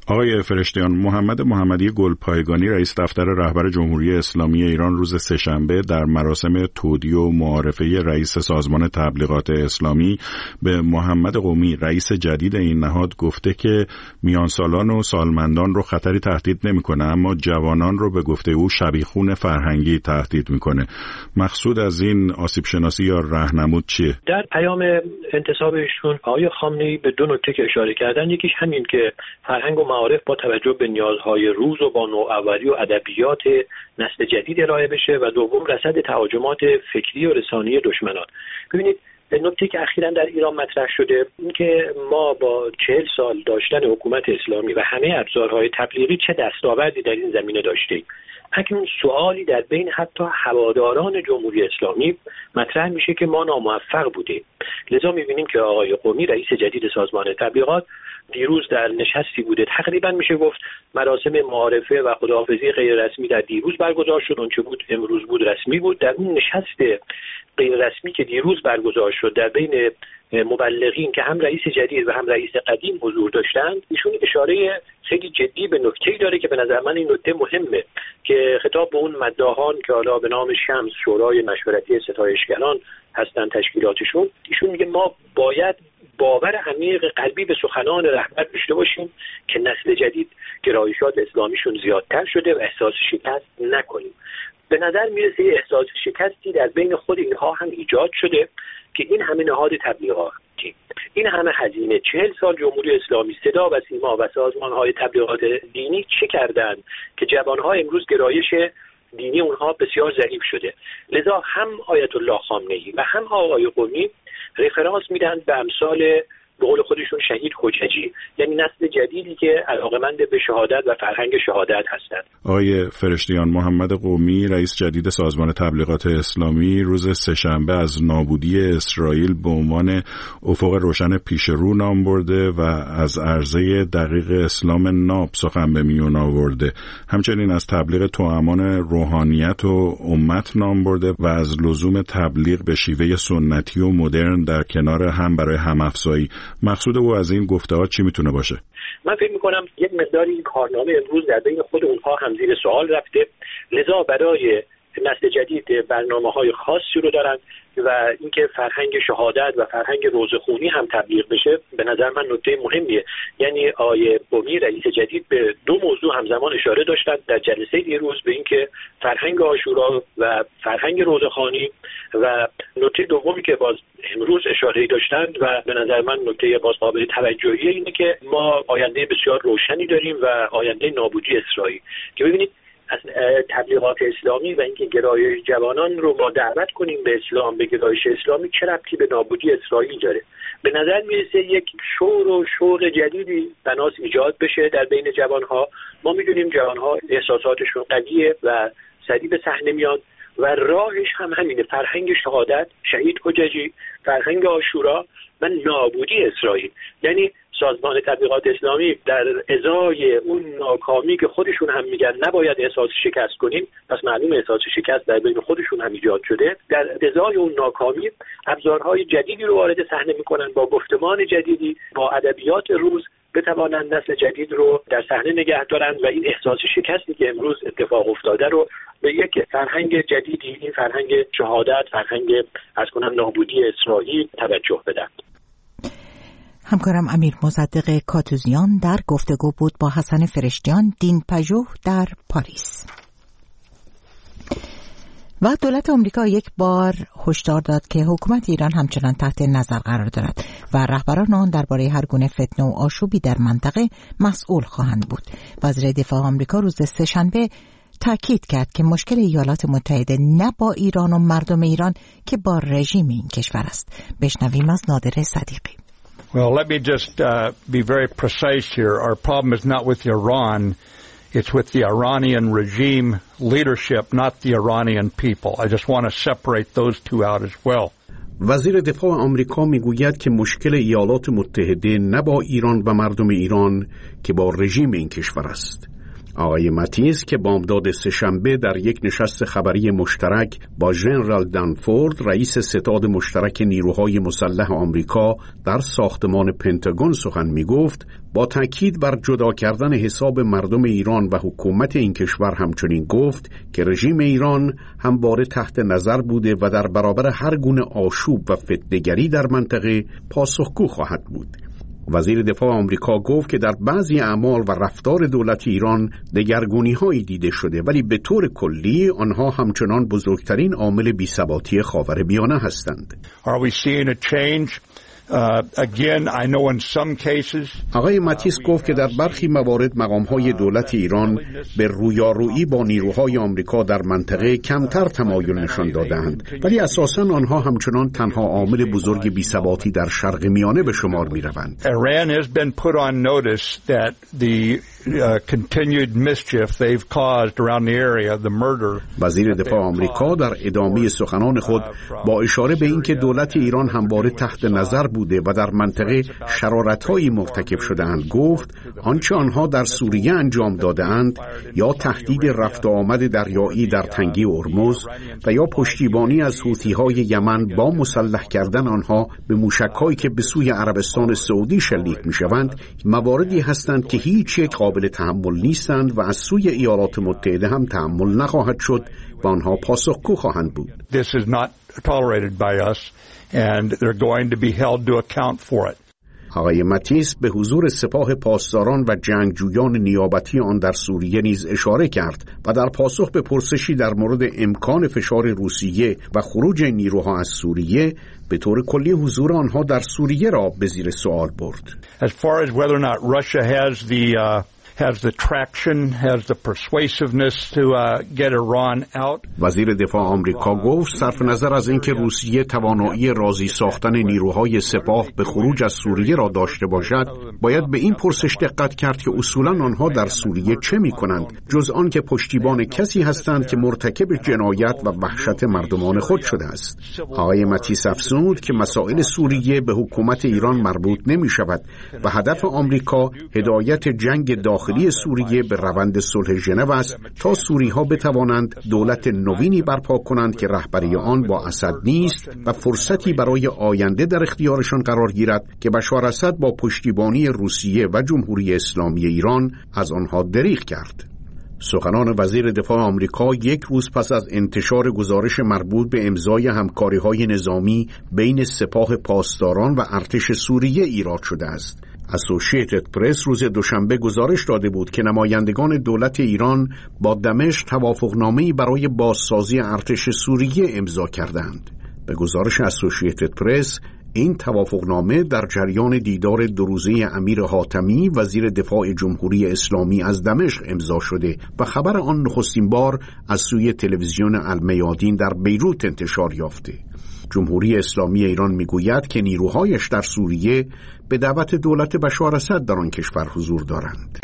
آقای فرشتیان، محمد محمدی گلپایگانی رئیس دفتر رهبر جمهوری اسلامی ایران روز سه‌شنبه در مراسم تودیع و معارفه رئیس سازمان تبلیغات اسلامی به محمد قومی رئیس جدید این نهاد گفته که میانسالان و سالمندان رو خطری تهدید نمی‌کنه، اما جوانان رو به گفته او شبیخون فرهنگی تهدید می‌کنه. مقصود از این آسیب شناسی یا راهنمود چیه؟ در پیام انتصابشون آقای خامنه‌ای به دو نکته که اشاره کردن، یکیش همین که فرهنگ و معارف با توجه به نیازهای روز و با نوآوری و ادبیات نسل جدید ارائه بشه و دوم رصد تهاجمات فکری و رسانه‌ای دشمنان. ببینید نکته که اخیراً در ایران مطرح شده این که ما با چهل سال داشتن حکومت اسلامی و همه ابزارهای تبلیغی چه دستاوردی در این زمینه داشتیم. اکنون سوالی در بین حتی هواداران جمهوری اسلامی مطرح میشه که ما ناموفق بودیم. لذا میبینیم که آقای قومی رئیس جدید سازمان تبلیغات دیروز در نشستی بوده، تقریبا میشه گفت مراسم معارفه و خداحافظی غیر رسمی در دیروز برگزار شد، اونچه بود امروز بود رسمی بود. در اون نشست غیر رسمی که دیروز برگزار شد در بین مبلغین که هم رئیس جدید و هم رئیس قدیم حضور داشتند، ایشون اشاره خیلی جدی به نکته‌ای داره که به نظر من این نکته مهمه که خطاب به اون مداحان که حالا به نام شمس شورای مشورتی ستایشگران هستن تشکیلاتشون، ایشون میگه ما باید باور عمیق قلبی به سخنان رهبر داشته باشیم که نسل جدید گرایشات اسلامیشون زیادتر شده و احساس شکست نکنیم. به نظر میرسه احساس شکستی در بین خود اینها هم ایجاد شده که این همه نهاد تبلیغاتی، این همه هزینه، چهل سال جمهوری اسلامی صدا و سیما و سازمان‌های تبلیغات دینی چه کردند که جوان‌ها امروز گرایش دینی اونها بسیار ضعیف شده. لذا هم آیت الله خامنه‌ای و هم آقای قومی رفرانس میدن به امثال به قول خودشون شهید حججی، یعنی نسل جدیدی که علاقمند به شهادت و فرهنگ شهادت هستند. آقای فرشتیان، محمد قومی رئیس جدید سازمان تبلیغات اسلامی روز سه‌شنبه از نابودی اسرائیل به عنوان افق روشن پیش رو نام برده و از عرضه دقیق اسلام ناب سخن به میون آورده. همچنین از تبلیغ توامان روحانیت و امت نام برده و از لزوم تبلیغ به شیوه سنتی و مدرن در کنار هم برای هم‌افزایی. مقصود او از این گفته‌ها چی میتونه باشه؟ من فکر میکنم یک مقداری این کارنامه امروز در بین خود اونها هم زیر سوال رفته، لذا برای نسل جدید برنامه‌های خاصی رو دارن و اینکه فرهنگ شهادت و فرهنگ روزخونی هم تبلیغ بشه به نظر من نکته مهمیه. یعنی آقای قومی رئیس جدید به دو موضوع همزمان اشاره داشتند در جلسه دیروز، به اینکه فرهنگ عاشورا و فرهنگ روزخوانی، و نکته دومی که باز امروز اشاره داشتند و به نظر من نکته باز قابل توجهی اینه که ما آینده بسیار روشنی داریم و آینده نابودی اسرائیل. که ببینید از تبلیغات اسلامی و اینکه گرایش جوانان رو ما دعوت کنیم به اسلام، به گرایش اسلامی، چه ربطی به نابودی اسرائیل داره؟ به نظر میرسه یک شور و شوق جدیدی بناس ایجاد بشه در بین جوانها. ما میدونیم جوانها احساساتشون قویه و سریع به صحنه میان و راهش هم همینه، فرهنگ شهادت، شهید حججی، فرهنگ عاشورا و نابودی اسرائیل. یعنی سازمان تبلیغات اسلامی در ازای اون ناکامی که خودشون هم میگن نباید احساس شکست کنیم، پس معلوم احساس شکست در بین خودشون هم ایجاد شده، در ازای اون ناکامی ابزارهای جدیدی رو وارد صحنه میکنن، با گفتمان جدیدی، با ادبیات روز بتوانند نسل جدید رو در صحنه نگه دارن و این احساس شکستی که امروز اتفاق افتاده رو به یک فرهنگ جدیدی، این فرهنگ شهادت، فرهنگ از کنم نابودی اسرائیل توجه بدن. همکارم امیر مصدق کاتوزیان در گفتگو بود با حسن فرشتیان، دین پژوه در پاریس. و دولت آمریکا یک بار هشدار داد که حکومت ایران همچنان تحت نظر قرار دارد و رهبران آن درباره هر گونه فتنه و آشوبی در منطقه مسئول خواهند بود. وزیر دفاع آمریکا روز سه‌شنبه تاکید کرد که مشکل ایالات متحده نه با ایران و مردم ایران که با رژیم این کشور است. بشنویم از نادر صدیقی. Well, let me just uh, be very precise here. Our problem is not with Iran. It's with the Iranian regime leadership, not the Iranian people. I just want to separate those two out as well. وزیر دفاع آمریکا میگوید که مشکل ایالات متحده نه با ایران و مردم ایران که با رژیم این کشور است. آقای ماتیس که بامداد سه‌شنبه در یک نشست خبری مشترک با ژنرال دنفورد رئیس ستاد مشترک نیروهای مسلح آمریکا در ساختمان پنتاگون سخن می‌گفت، با تاکید بر جدا کردن حساب مردم ایران و حکومت این کشور همچنین گفت که رژیم ایران همواره تحت نظر بوده و در برابر هر گونه آشوب و فتنه‌گری در منطقه پاسخگو خواهد بود. وزیر دفاع آمریکا گفت که در بعضی اعمال و رفتار دولت ایران دگرگونی‌هایی دیده شده، ولی به طور کلی آنها همچنان بزرگترین عامل بی‌ثباتی خاورمیانه هستند. Are we seeing a change? Uh, again, I know in some cases, آقای ماتیس گفت که در برخی موارد مقام‌های دولت ایران به رویارویی با نیروهای آمریکا در منطقه کمتر تمایل نشان دادند، ولی اساساً آنها همچنان تنها عامل بزرگ بی‌ثباتی در شرق میانه به شمار می‌روند. Iran has been put on notice that the uh, continued mischief they've caused around the area, the murder. وزیر دفاع آمریکا در ادامه سخنان خود با اشاره به اینکه دولت ایران همواره تحت نظر بوده و در منطقه شرارت‌هایی مرتکب شده‌اند گفت آنچه آنها در سوریه انجام داده‌اند یا تهدید رفت و آمد دریایی در تنگه هرمز و یا پشتیبانی از حوثی‌های یمن با مسلح کردن آنها به موشک‌هایی که به سوی عربستان سعودی شلیک می‌شوند، مواردی هستند که هیچ یک قابل تحمل نیستند و از سوی ایالات متحده هم تحمل نخواهد شد و آنها پاسخگو خواهند بود. This is not tolerated by us and they're going to be held to account for it. آقای ماتیس به حضور سپاه پاسداران و جنگجویان نیابتی آن در سوریه نیز اشاره کرد و در پاسخ به پرسشی در مورد امکان فشار روسیه و خروج نیروها از سوریه به طور کلی حضور آنها در سوریه را به زیر سوال برد. As far as whether or not Russia has the uh, has the traction, has the persuasiveness to uh, get Iran out. وزیر دفاع آمریکا گفت صرف نظر از اینکه روسیه توانایی راضی ساختن نیروهای سپاه به خروج از سوریه را داشته باشد، باید به این پرسش دقت کرد که اصولاً آنها در سوریه چه می‌کنند، جز آن که پشتیبان کسی هستند که مرتکب جنایت و وحشت مردمان خود شده است. آقای ماتیس افزود که مسائل سوریه به حکومت ایران مربوط نمی‌شود و هدف آمریکا هدایت جنگ داخلی داخلی سوریه به روند صلح ژنو است تا سوری‌ها بتوانند دولت نوینی برپا کنند که رهبری آن با اسد نیست و فرصتی برای آینده در اختیارشان قرار گیرد که بشار اسد با پشتیبانی روسیه و جمهوری اسلامی ایران از آنها دریغ کرد. سخنان وزیر دفاع آمریکا یک روز پس از انتشار گزارش مربوط به امضای همکاری‌های نظامی بین سپاه پاسداران و ارتش سوریه ایراد شده است. اسوشییتد پرس روز دوشنبه گزارش داده بود که نمایندگان دولت ایران با دمشق توافقنامه‌ای برای بازسازی ارتش سوریه امضا کردند. به گزارش اسوشییتد پرس این توافقنامه در جریان دیدار دو روزه امیر حاتمی وزیر دفاع جمهوری اسلامی از دمشق امضا شده و خبر آن نخستین بار از سوی تلویزیون المیادین در بیروت انتشار یافته. جمهوری اسلامی ایران میگوید که نیروهایش در سوریه به دعوت دولت بشار اسد در آن کشور حضور دارند.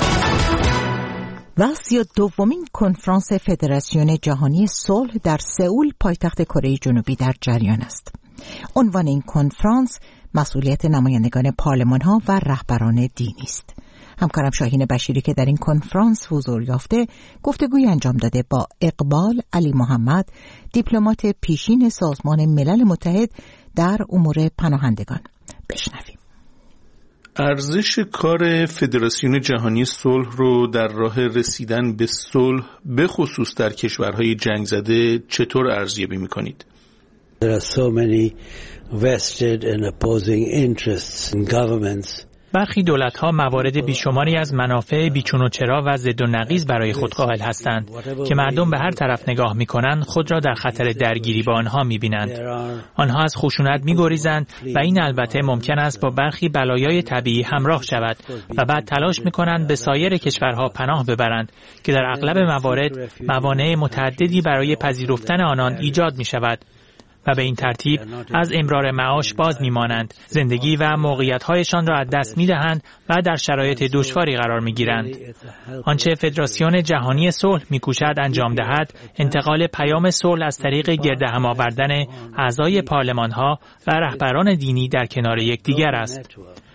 و سی و دومین کنفرانس فدراسیون جهانی صلح در سئول پایتخت کره جنوبی در جریان است. عنوان این کنفرانس مسئولیت نمایندگان پارلمان‌ها و رهبران دینی است. همکارم شاهین بشیری که در این کنفرانس حضور یافته گفتگوی انجام داده با اقبال علی محمد، دیپلمات پیشین سازمان ملل متحد در امور پناهندگان. بشنویم. ارزش کار فدراسیون جهانی صلح رو در راه رسیدن به صلح به خصوص در کشورهای جنگ زده چطور ارزیابی می‌کنید؟ There are so many vested and opposing interests in governments. برخی دولت‌ها موارد بیشماری از منافع بیچون و چرا و ضد و نقیض برای خود قائل هستند که مردم به هر طرف نگاه می‌کنند خود را در خطر درگیری با آنها می‌بینند. آنها از خشونت می‌گریزند و این البته ممکن است با برخی بلایای طبیعی همراه شود و بعد تلاش می‌کنند به سایر کشورها پناه ببرند که در اغلب موارد موانع متعددی برای پذیرفتن آنان ایجاد می‌شود و به این ترتیب از امرار معاش باز میمانند، زندگی و موقعیت‌هایشان را از دست می‌دهند و در شرایط دشواری قرار می‌گیرند. آنچه فدراسیون جهانی صلح می‌کوشد انجام دهد، انتقال پیام صلح از طریق گردهم آوردن اعضای پارلمان‌ها و رهبران دینی در کنار یکدیگر است.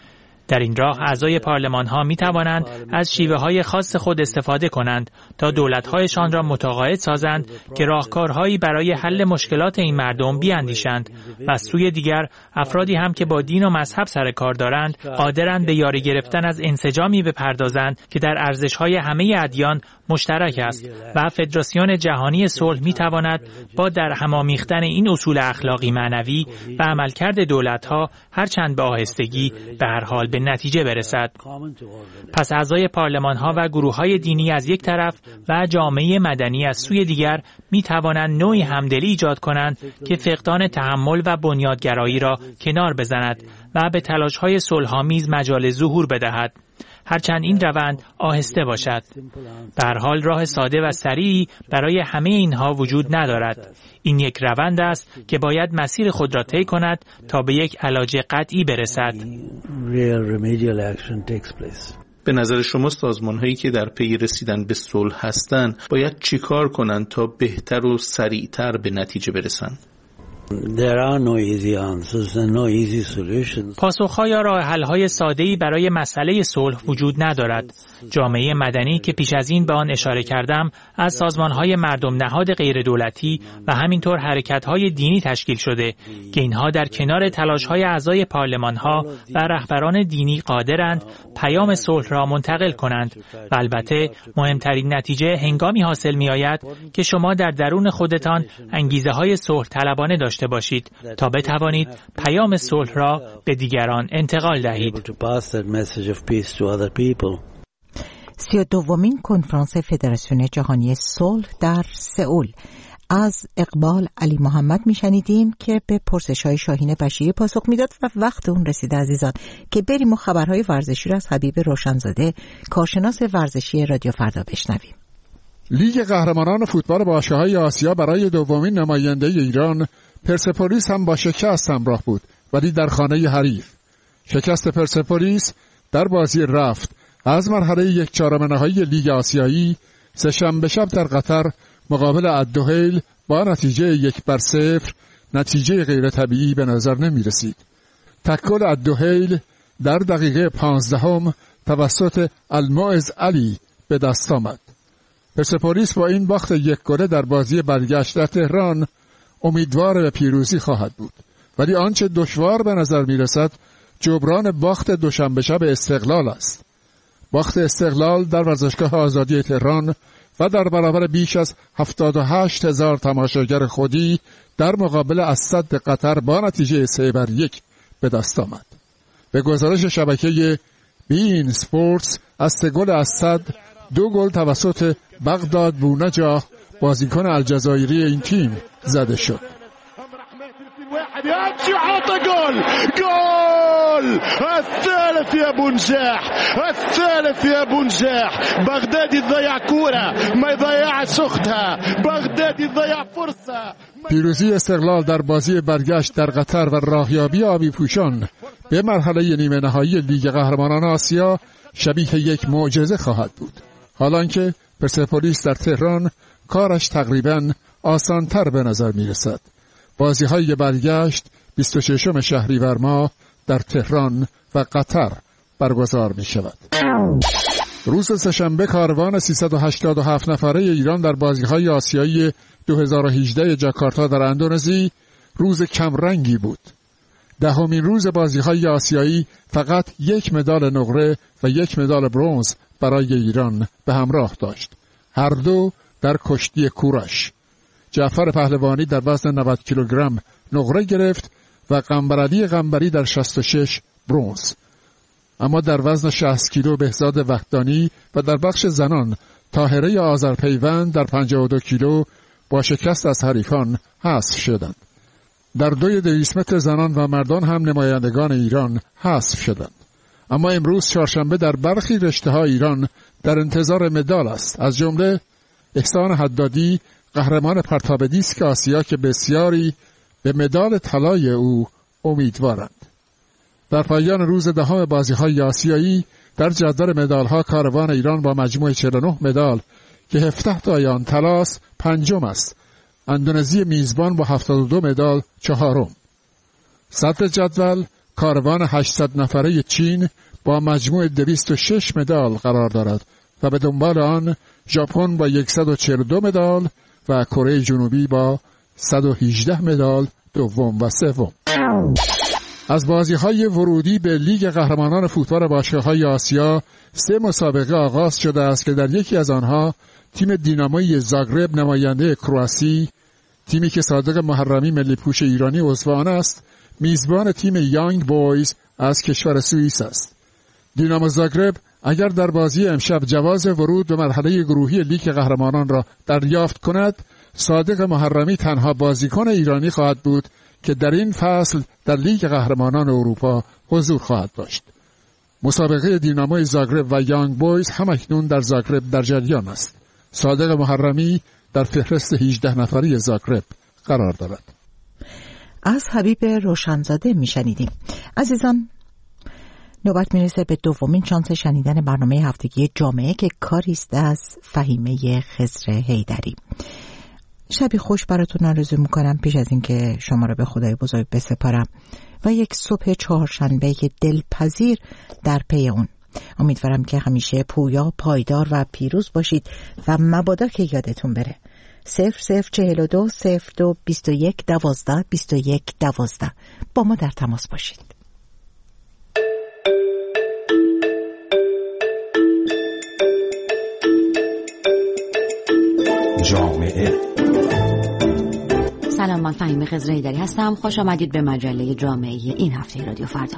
در این راه اعضای پارلمان ها می توانند از شیوه های خاص خود استفاده کنند تا دولت هایشان را متقاعد سازند که راهکارهایی برای حل مشکلات این مردم بیاندیشند و از سوی دیگر افرادی هم که با دین و مذهب سر کار دارند قادرند به یاری گرفتن از انسجامی بپردازند که در ارزش های همه ادیان مشترک است و فدراسیون جهانی صلح می تواند با در هم آمیختن این اصول اخلاقی معنوی و عملکرد دولت ها هرچند به آهستگی به هر حال به نتیجه برسد. پس اعضای پارلمان ها و گروه های دینی از یک طرف و جامعه مدنی از سوی دیگر می توانند نوعی همدلی ایجاد کنند که فقدان تحمل و بنیادگرایی را کنار بزند و به تلاش های صلح‌آمیز مجال ظهور بدهد، هرچند این روند آهسته باشد. به هر حال راه ساده و سریعی برای همه اینها وجود ندارد. این یک روند است که باید مسیر خود را طی کند تا به یک علاج قطعی برسد. به نظر شما سازمان‌هایی که در پی رسیدن به صلح هستند باید چیکار کنند تا بهتر و سریعتر به نتیجه برسند؟ There are no easy answers and no easy solutions. پاسخ‌ها یا راه‌حل‌های ساده‌ای برای مسئله صلح وجود ندارد. جامعه مدنی که پیش از این به آن اشاره کردم از سازمان‌های مردم نهاد غیر دولتی و همینطور حرکت‌های دینی تشکیل شده که اینها در کنار تلاش‌های اعضای پارلمان‌ها و رهبران دینی قادرند پیام صلح را منتقل کنند و البته مهمترین نتیجه هنگامی حاصل می‌آید که شما در درون خودتان انگیزه‌های صلح طلبانه داشته باشید تا بتوانید پیام صلح را به دیگران انتقال دهید. سی و دومین کنفرانس فدراسیون جهانی صلح در سئول. از اقبال علی محمد میشنیدیم که به پرسش‌های شاهین بشیری پاسخ میداد و وقت اون رسیده عزیزان که بریم و خبرهای ورزشی را از حبیب روشنزاده کارشناس ورزشی رادیو فردا بشنویم. لیگ قهرمانان فوتبال باشگاه‌های آسیا برای دومین نماینده ایران پرسپولیس هم با شکست همراه بود، ولی در خانه حریف. شکست پرسپولیس در بازی رفت از مرحله یک چهارم نهایی لیگ آسیایی سه‌شنبه شب در قطر مقابل الدحیل با نتیجه یک بر صفر نتیجه غیر طبیعی به نظر نمی رسید. تکل الدحیل در دقیقه پانزدهم توسط المعز علی به دست آمد. پرسپولیس با این باخت یک گله در بازی برگشت در تهران امیدوار به پیروزی خواهد بود، ولی آنچه دشوار به نظر می رسد جبران باخت دوشنبه شب استقلال است. باخت استقلال در ورزشگاه آزادی تهران و در برابر بیش از هفتاد و هشت هزار تماشاگر خودی در مقابل اسد قطر با نتیجه سه بر یک به دست آمد. به گزارش شبکه بین اسپورتس از سه گل اسد دو گل توسط بغداد بونجاح بازیکن الجزایری این تیم زده شد. جول جول الثالث يا بنجاح الثالث يا بنجاح بغدادي ضيع كوره ما يضيعش اختها بغدادي ضيع فرصه. پیروزی استقلال در بازی برگشت در قطر و راهیابی آبی پوشان به مرحله نیمه نهایی لیگ قهرمانان آسیا شبیه یک معجزه خواهد بود، حالانکه پرسپولیس در تهران کارش تقریباً آسان‌تر به نظر می‌رسد. بازی‌های برگشت بیست و ششم شهریور ماه در تهران و قطر برگزار می‌شود. روز سه‌شنبه کاروان سیصد و هشتاد و هفت نفره ایران در بازی‌های آسیایی دو هزار و هجده جاکارتا در اندونزی روز کمرنگی بود. دهمین روز بازی‌های آسیایی فقط یک مدال نقره و یک مدال برنز برای ایران به همراه داشت، هر دو در کشتی کوروش. جعفر پهلوانی در وزن نود کیلوگرم نقره گرفت و قنبرعلی قنبری در شصت و شش برنز. اما در وزن شصت کیلو بهزاد وحدانی و در بخش زنان طاهره آذرپیوند در پنجاه و دو کیلو با شکست از حریفان حذف شدند. در دوی دویست متر زنان و مردان هم نمایندگان ایران حذف شدند. اما امروز چهارشنبه در برخی رشته‌ها ایران در انتظار مدال است، از جمله احسان حدادی قهرمان پرتاب دیسک آسیا که بسیاری به مدال طلای او امیدوارند. در پایان روز دهم بازی‌های آسیایی در جدول مدال‌ها کاروان ایران با مجموع چهل و نه مدال که هفده تای آن طلاست پنجم است. اندونزی میزبان با هفتاد و دو مدال چهارم. صدر جدول کاروان هشتصد نفره چین با مجموع دویست و شش مدال قرار دارد و به دنبال آن ژاپن با صد و چهل و دو مدال و کره جنوبی با صد و هجده مدال دوم و سوم. از بازی‌های ورودی به لیگ قهرمانان فوتبال باشگاه‌های آسیا سه مسابقه آغاز شده است که در یکی از آنها تیم دیناموی زاگرب نماینده کرواسی، تیمی که صادق محرمی ملی پوش ایرانی عضو آن است، میزبان تیم یانگ بویز از کشور سوئیس است. دینامو زاگرب اگر در بازی امشب جواز ورود به مرحله گروهی لیگ قهرمانان را دریافت کند، صادق محرمی تنها بازیکن ایرانی خواهد بود که در این فصل در لیگ قهرمانان اروپا حضور خواهد داشت. مسابقه دیناموی زاگرب و یانگ بویز همکنون در زاگرب در جریان است. صادق محرمی در فهرست هجده نفری زاگرب قرار دارد. از حبیب روشنزاده میشنیدیم. عزیزان، نوبت میرسه به دومین شانس شنیدن برنامه هفتگی جامعه که کاری است از فهیمه خضر حیدری. شبی خوش براتون آرزو میکنم پیش از اینکه شما رو به خدای بزرگ بسپارم و یک صبح چهارشنبه دلپذیر در پی اون. امیدوارم که همیشه پویا، پایدار و پیروز باشید و مبادا که یادتون بره صفر صفر چهل و دو صفر دو بیست و یک دوازده بیست و یک دوازده با ما در تماس باشید. جامعه. سلام، من فهیمه خضر حیدری هستم. خوش آمدید به مجله جامعه این هفته رادیو فردا.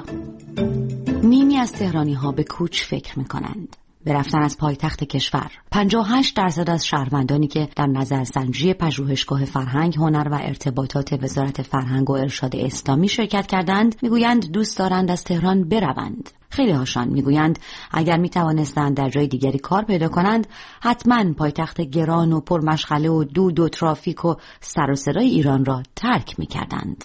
نیمی از تهرانی ها به کوچ فکر میکنند، به رفتن از پایتخت کشور. پنجاه و هشت درصد از شهروندانی که در نظرسنجی پژوهشگاه فرهنگ، هنر و ارتباطات وزارت فرهنگ و ارشاد اسلامی شرکت کردند میگویند دوست دارند از تهران بروند. خیلی هاشان میگویند اگر میتوانستند در جای دیگری کار پیدا کنند حتما پایتخت گران و پرمشغله و دود و ترافیک و سر و صدای ایران را ترک میکردند.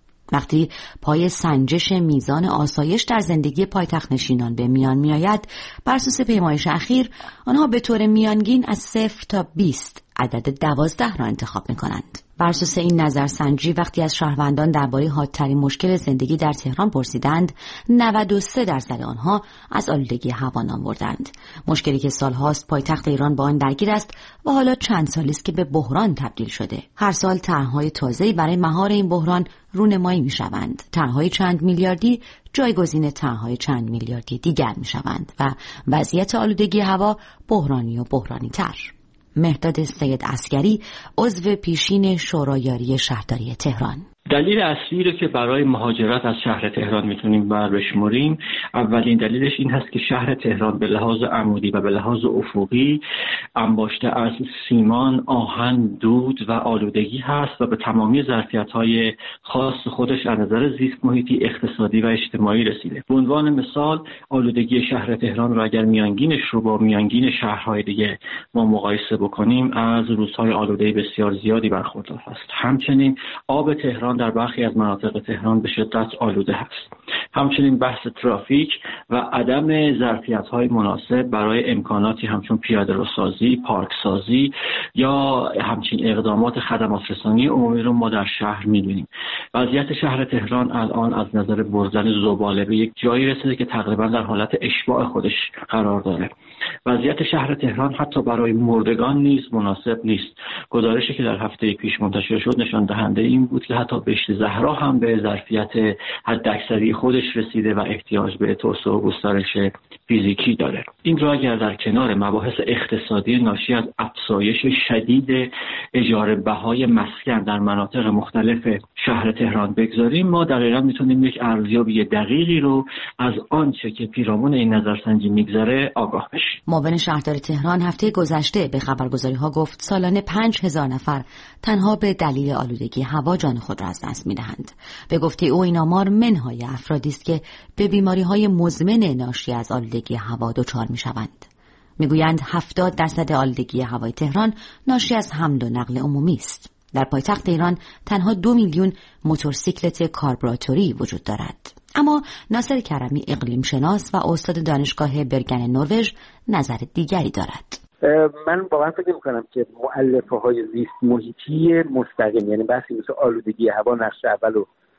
وقتی پای سنجش میزان آسایش در زندگی پایتخت نشینان به میان میآید، بر اساس پیمایش اخیر آنها به طور میانگین از صفر تا بیست عدد دوازده را انتخاب میکنند. بر اساس این نظرسنجی وقتی از شهروندان درباره حادترین مشکل زندگی در تهران پرسیدند، نود و سه درصد آنها از آلودگی هوا نام بردند. مشکلی که سالهاست پایتخت ایران با آن درگیر است و حالا چند سالی است که به بحران تبدیل شده. هر سال طرح‌های تازه‌ای برای مهار این بحران رونمایی می‌شوند. طرح‌های چند میلیاردی جایگزین طرح‌های چند میلیاردی دیگر می‌شوند و وضعیت آلودگی هوا بحرانی و بحرانی‌تر. مهداد سید عسگری، عضو پیشین شورای شهرداری تهران: دلیل اصلی رو که برای مهاجرت از شهر تهران میتونیم بر بشمریم، اولین دلیلش این هست که شهر تهران به لحاظ عمودی و به لحاظ افقی انباشته از سیمان، آهن، دود و آلودگی هست و به تمامی ظرفیت‌های خاص خودش از نظر زیست محیطی، اقتصادی و اجتماعی رسیده. به عنوان مثال آلودگی شهر تهران رو اگر میانگینش رو با میانگین شهرهای دیگه ما مقایسه بکنیم، از روزهای آلوده بسیار زیادی برخوردار هست. همچنین آب تهران در برخی از مناطق تهران به شدت آلوده هست. همچنین بحث ترافیک و عدم ظرفیت‌های مناسب برای امکاناتی همچون پیاده‌روسازی، پارکسازی یا همچین اقدامات خدمات رسانی عمومی رو ما در شهر می‌بینیم. وضعیت شهر تهران الان از نظر بردن زباله به یک جایی رسیده که تقریبا در حالت اشباع خودش قرار داره. وضعیت شهر تهران حتی برای مردگان نیز مناسب نیست. گزارشی که در هفته پیش منتشر شد نشان دهنده این بود که حتی بهشت زهرا هم به ظرفیت حداکثری خودش رسیده و احتیاج به توسعه و گسترش فیزیکی داره. این را اگر در کنار مباحث اقتصادی ناشی از افزایش شدید اجاره بهای مسکن در مناطق مختلف شهر تهران بگذاریم، ما دقیقاً میتونیم یک ارزیابی دقیقی رو از آنچه که پیرامون این نظرسنجی میگذره آگاه بشیم. معاون شهردار تهران هفته گذشته به خبرگزاری‌ها گفت سالانه پنج هزار نفر تنها به دلیل آلودگی هوا جان خود را از دست می‌دهند. به گفته او این آمار منهای افرادی است که به بیماری‌های مزمن ناشی از آلودگی هوا دچار می‌شوند. میگویند هفتاد درصد آلودگی هوای تهران ناشی از حمل و نقل عمومی است. در پایتخت ایران تنها دو میلیون موتورسیکلت کاربراتوری وجود دارد. اما ناصر کرمی، اقلیم شناس و استاد دانشگاه برگن نروژ، نظر دیگری دارد. من واقعا فکر می‌کنم که مؤلفه‌های زیست محیطی مستقیم، یعنی بحثی مثل آلودگی هوا، نقش اول رو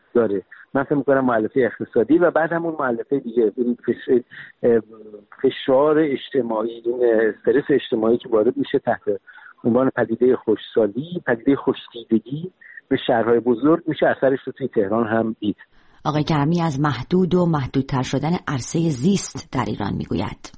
داره. من فکر می‌کنم مؤلفه اقتصادی و بعد همون مؤلفه دیگه، این فشار اجتماعی، این استرس اجتماعی که وارد میشه تحت عنوان پدیده خوشسالی، پدیده خوش‌دیدگی به شهرهای بزرگ، میشه اثرش رو توی تهران هم دید. آقای کرمی از محدود و محدودتر شدن عرصه زیست در ایران میگوید.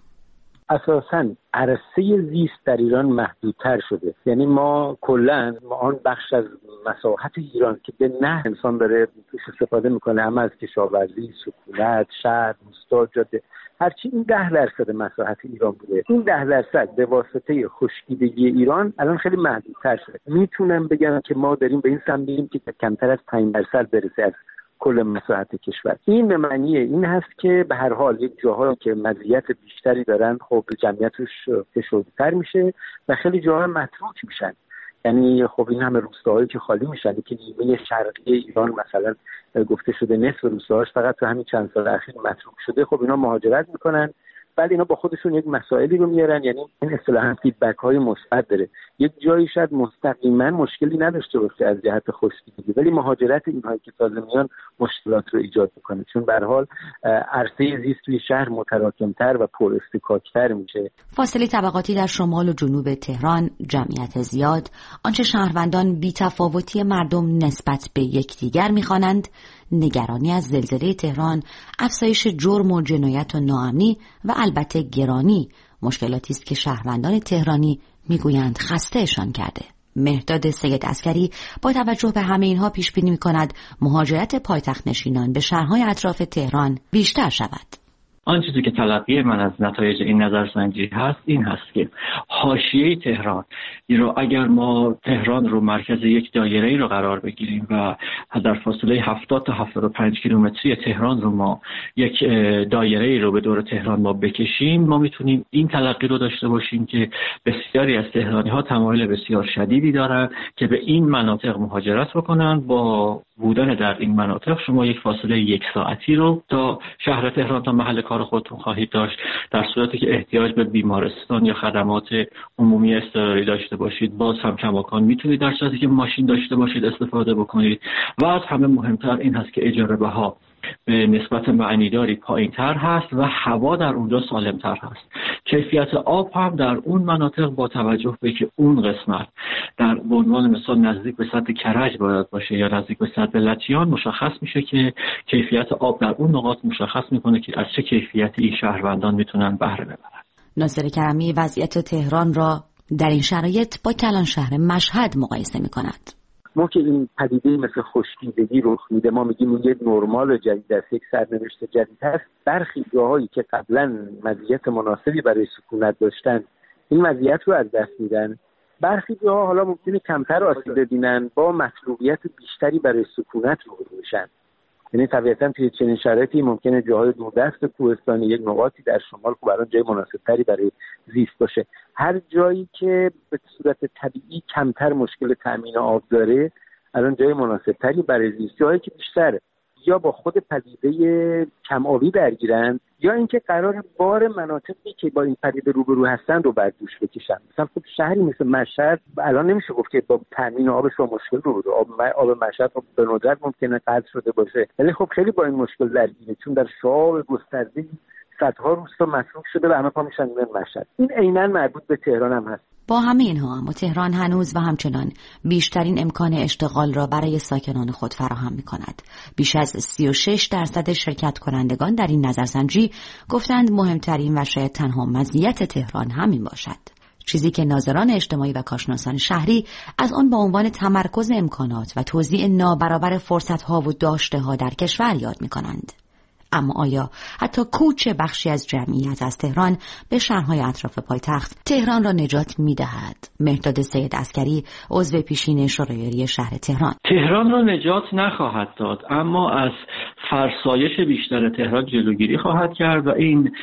اساساً عرصه زیست در ایران محدودتر شده. یعنی ما کلاً ما آن بخش از مساحت ایران که به نه انسان داره توش استفاده میکنه، اما از کشاورزی، سکونت، شهر، روستا، جاده، هرچی این ده درصد مساحت ایران بوده، این ده درصد به واسطه خشکیدگی ایران الان خیلی محدودتر شده. میتونم بگم که ما داریم به این سمت میریم که کمتر از پنج درصد برسه از کل مساحت کشور. این به معنی این هست که به هر حال یک جاهایی که مزیت بیشتری دارن خب جمعیتش فشرده‌تر میشه و خیلی جاها متروک میشن. یعنی خب این همه روستاهایی که خالی میشن که نیمه شرقی ایران مثلا گفته شده نصف روستاهاش فقط تو همین چند سال اخیر متروک شده، خب اینا مهاجرت میکنن. ولی اینا با خودشون یک مسائلی رو میارن، یعنی این اصطلاحاً فیدبک های مثبت داره. یک جایی شاید مستقیما مشکلی نداشته باشه از جهت خشکیدگی، ولی مهاجرت اینهایی که تازه میان مشکلات رو ایجاد میکنه، چون به هر حال عرصه زیست توی شهر متراکمتر و پر اصطکاک‌تر میشه. فاصله طبقاتی در شمال و جنوب تهران، جمعیت زیاد، آنچه شهروندان بی‌تفاوتی مردم نسبت به یکدیگر میخوانند، نگرانی از زلزله تهران، افزایش جرم و جنایت و ناامنی و البته گرانی مشکلاتی است که شهروندان تهرانی میگویند خستهشان کرده. مهرداد سید عسکری با توجه به همه اینها پیش بینی می‌کند مهاجرت پایتخت نشینان به شهرهای اطراف تهران بیشتر شود. آن چیزی که تلقی من از نتایج این نظرسنجی هست این هست که حاشیه تهران رو اگر ما تهران رو مرکز یک دایره رو قرار بگیریم و در فاصله هفتاد تا هفتاد و پنج کیلومتری تهران رو ما یک دایره رو به دور تهران ما بکشیم، ما میتونیم این تلقی رو داشته باشیم که بسیاری از تهرانی ها تمایل بسیار شدیدی دارن که به این مناطق مهاجرت بکنن. با بودن در این مناطق شما یک فاصله یک ساعتی رو تا شهر تهران تا محل کار خودتون خواهید داشت، در صورتی که احتیاج به بیمارستان یا خدمات عمومی اضطراری داشته باشید باز هم کماکان میتونید در صورتی که ماشین داشته باشید استفاده بکنید. و از همه مهمتر این هست که اجاره بها به نسبت معنیداری پایین‌تر هست و هوا در اونجا سالم‌تر هست. کیفیت آب هم در اون مناطق با توجه به که اون قسمت در به عنوان مثال نزدیک به سد کرج باید باشه یا نزدیک به سد لطیان، مشخص میشه که کیفیت آب در اون نقاط مشخص میکنه که از چه کیفیتی این شهروندان میتونن بهره ببرن. ناصر کرمی وضعیت تهران را در این شرایط با کلان شهر مشهد مقایسه میکند. ما که این پدیده مثل خشکیدگی رخ میده، ما میگیم یه نرمال جدید است، یک سرنوشت جدید هست. برخی جاهایی که قبلا مزیت مناسبی برای سکونت داشتن این مزیت رو از دست میدن. برخی جاها حالا ممکنه کمتر آسیب ببینن، با مطلوبیت بیشتری برای سکونت روبرو میشن. یعنی طبیعتاً توی چنین شرایطی ممکنه جاهای دوردست کوهستانی، یک نقاطی در شمال خب الان جای مناسبتری برای زیست باشه. هر جایی که به صورت طبیعی کمتر مشکل تامین آب داره الان جای مناسبتری برای زیست. جایی که بیشتر یا با خود پدیده کم آبی درگیرن یا اینکه قرار بار مناطقی که با این پدیده روبرو هستن رو بر دوش بکشن. مثلا خب شهری مثل مشهد الان نمیشه گفت که با تامین آبش با مشکل روبرو. آب آب مشهد خب به ندرت ممکنه قطع شده باشه، ولی خب خیلی با این مشکل درگیره، چون در شعاب گسترده صدها روستا مصروف شده و همه پا میشن میرن مشهد. این عیناً مربوط به تهران هم هست. با همه اینها اما تهران هنوز و همچنان بیشترین امکان اشتغال را برای ساکنان خود فراهم می کند. بیش از سی و شش درصد شرکت کنندگان در این نظرسنجی گفتند مهمترین و شاید تنها مزیت تهران همین باشد. چیزی که ناظران اجتماعی و کارشناسان شهری از آن با عنوان تمرکز امکانات و توزیع نابرابر فرصت‌ها و داشته‌ها در کشور یاد می کنند. اما آیا حتی کوچ بخشی از جمعیت از تهران به شهرهای اطراف پایتخت تهران را نجات می‌دهد؟ مهرداد سید عسکری عضو پیشین شورای شهر تهران: تهران را نجات نخواهد داد، اما از فرسایش بیشتر تهران جلوگیری خواهد کرد و این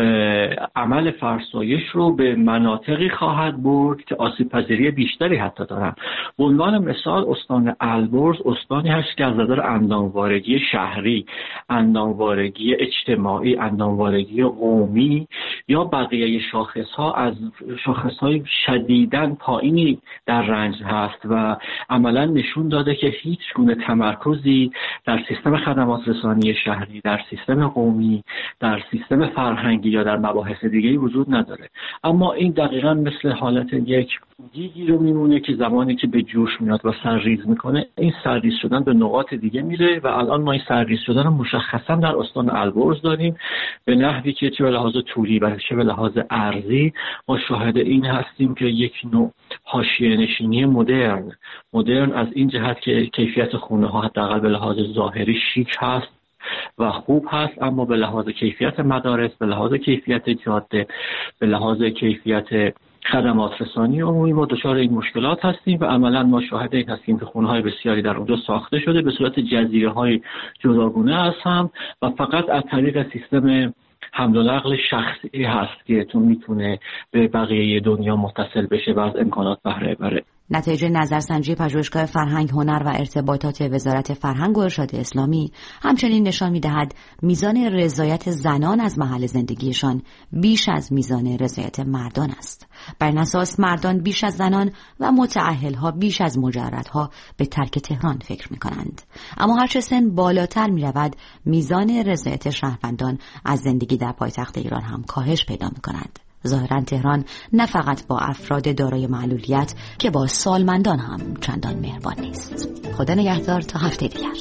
عمل فرسایش رو به مناطقی خواهد برد که آسیب پذیری بیشتری حتی دارند. به عنوان مثال استان البرز استانی هست که از نظر انداموارگی شهری انداموارگی انداموارگی اجتماعی، انداموارگی قومی یا بقیه شاخصها از شاخصهای شدیداً پایینی در رنج هست و عملاً نشون داده که هیچ گونه تمرکزی در سیستم خدمات رسانی شهری، در سیستم قومی، در سیستم فرهنگی یا در مباحث دیگه‌ای وجود نداره. اما این دقیقاً مثل حالت یک گیگی رو میمونه که زمانی که به جوش میاد و سرریز میکنه، این سرریز شدن به نقاط دیگه میره و الان ما این سرریز شدن رو مشخصا در استان البرز داریم به نحوی که چه به لحاظ طولی و چه به لحاظ ارضی ما شاهد این هستیم که یک نوع حاشیه نشینی مدرن مدرن از این جهت که کیفیت خونه ها حداقل به لحاظ ظاهری شیک هست و خوب هست، اما به لحاظ کیفیت مدارس، به لحاظ کیفیت جاده، به لحاظ کیفیت خدمات رسانی عمومی ما دچار این مشکلات هستیم و عملا ما شاهد این هستیم که خونه‌های بسیاری در اونجا ساخته شده به صورت جزیره‌های جداگانه از هم و فقط از طریق سیستم حمل و نقل شخصی هست که تو میتونه به بقیه دنیا متصل بشه و از امکانات بهره ببره. نتایج نظرسنجی پژوهشگاه فرهنگ، هنر و ارتباطات وزارت فرهنگ و ارشاد اسلامی همچنین نشان می‌دهد میزان رضایت زنان از محل زندگیشان بیش از میزان رضایت مردان است. بر این اساس مردان بیش از زنان و متأهل‌ها بیش از مجردها به ترک تهران فکر می‌کنند. اما هرچه سن بالاتر می‌رود، میزان رضایت شهروندان از زندگی در پایتخت ایران هم کاهش پیدا می‌کند. ظاهراً تهران نه فقط با افراد دارای معلولیت که با سالمندان هم چندان مهربان نیست. خدا نگهدار تا هفته دیگر.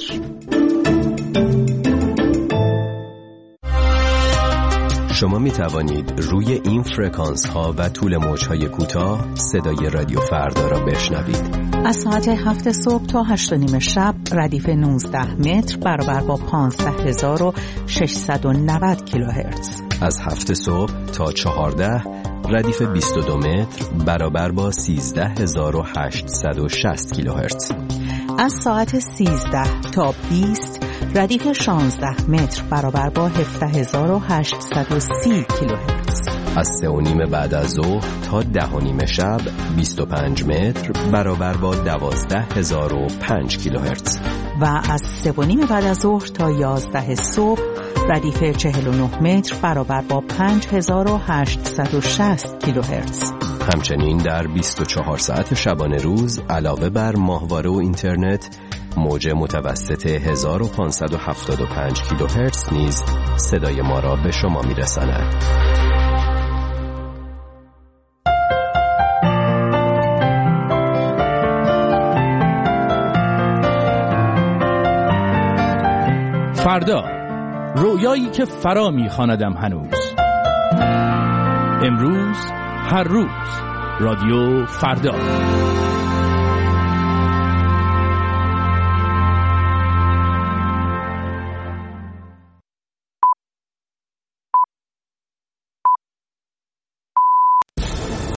شما می توانید روی این فرکانس ها و طول موج های کوتاه صدای رادیو فردا را بشنوید. از ساعت هفت صبح تا هشت و نیم شب ردیف نوزده متر برابر با پانزده هزار و ششصد و نود کیلوهرتز. از هفت صبح تا چهارده ردیف بیست و دو متر برابر با سیزده هزار و هشتصد و شصت کیلوهرتز. از ساعت سیزده تا بیست ردیف شانزده متر برابر با هفده هزار و هشتصد و سی کیلوهرتز. از سه و نیم بعد از ظهر تا ده و نیم شب بیست و پنج متر برابر با دوازده هزار و پنج کیلوهرتز. و از سه و نیم بعد از ظهر تا یازده صبح ردیف چهل و نه متر برابر با پنج هزار و هشتصد و شصت کیلوهرتز. همچنین در بیست و چهار ساعت شبانه روز علاوه بر ماهواره و اینترنت موج متوسط هزار و پانصد و هفتاد و پنج کیلوهرتز نیز صدای ما را به شما میرساند. فردا، رویایی که فرا می‌خواندم هنوز. امروز، هر روز، رادیو فردا.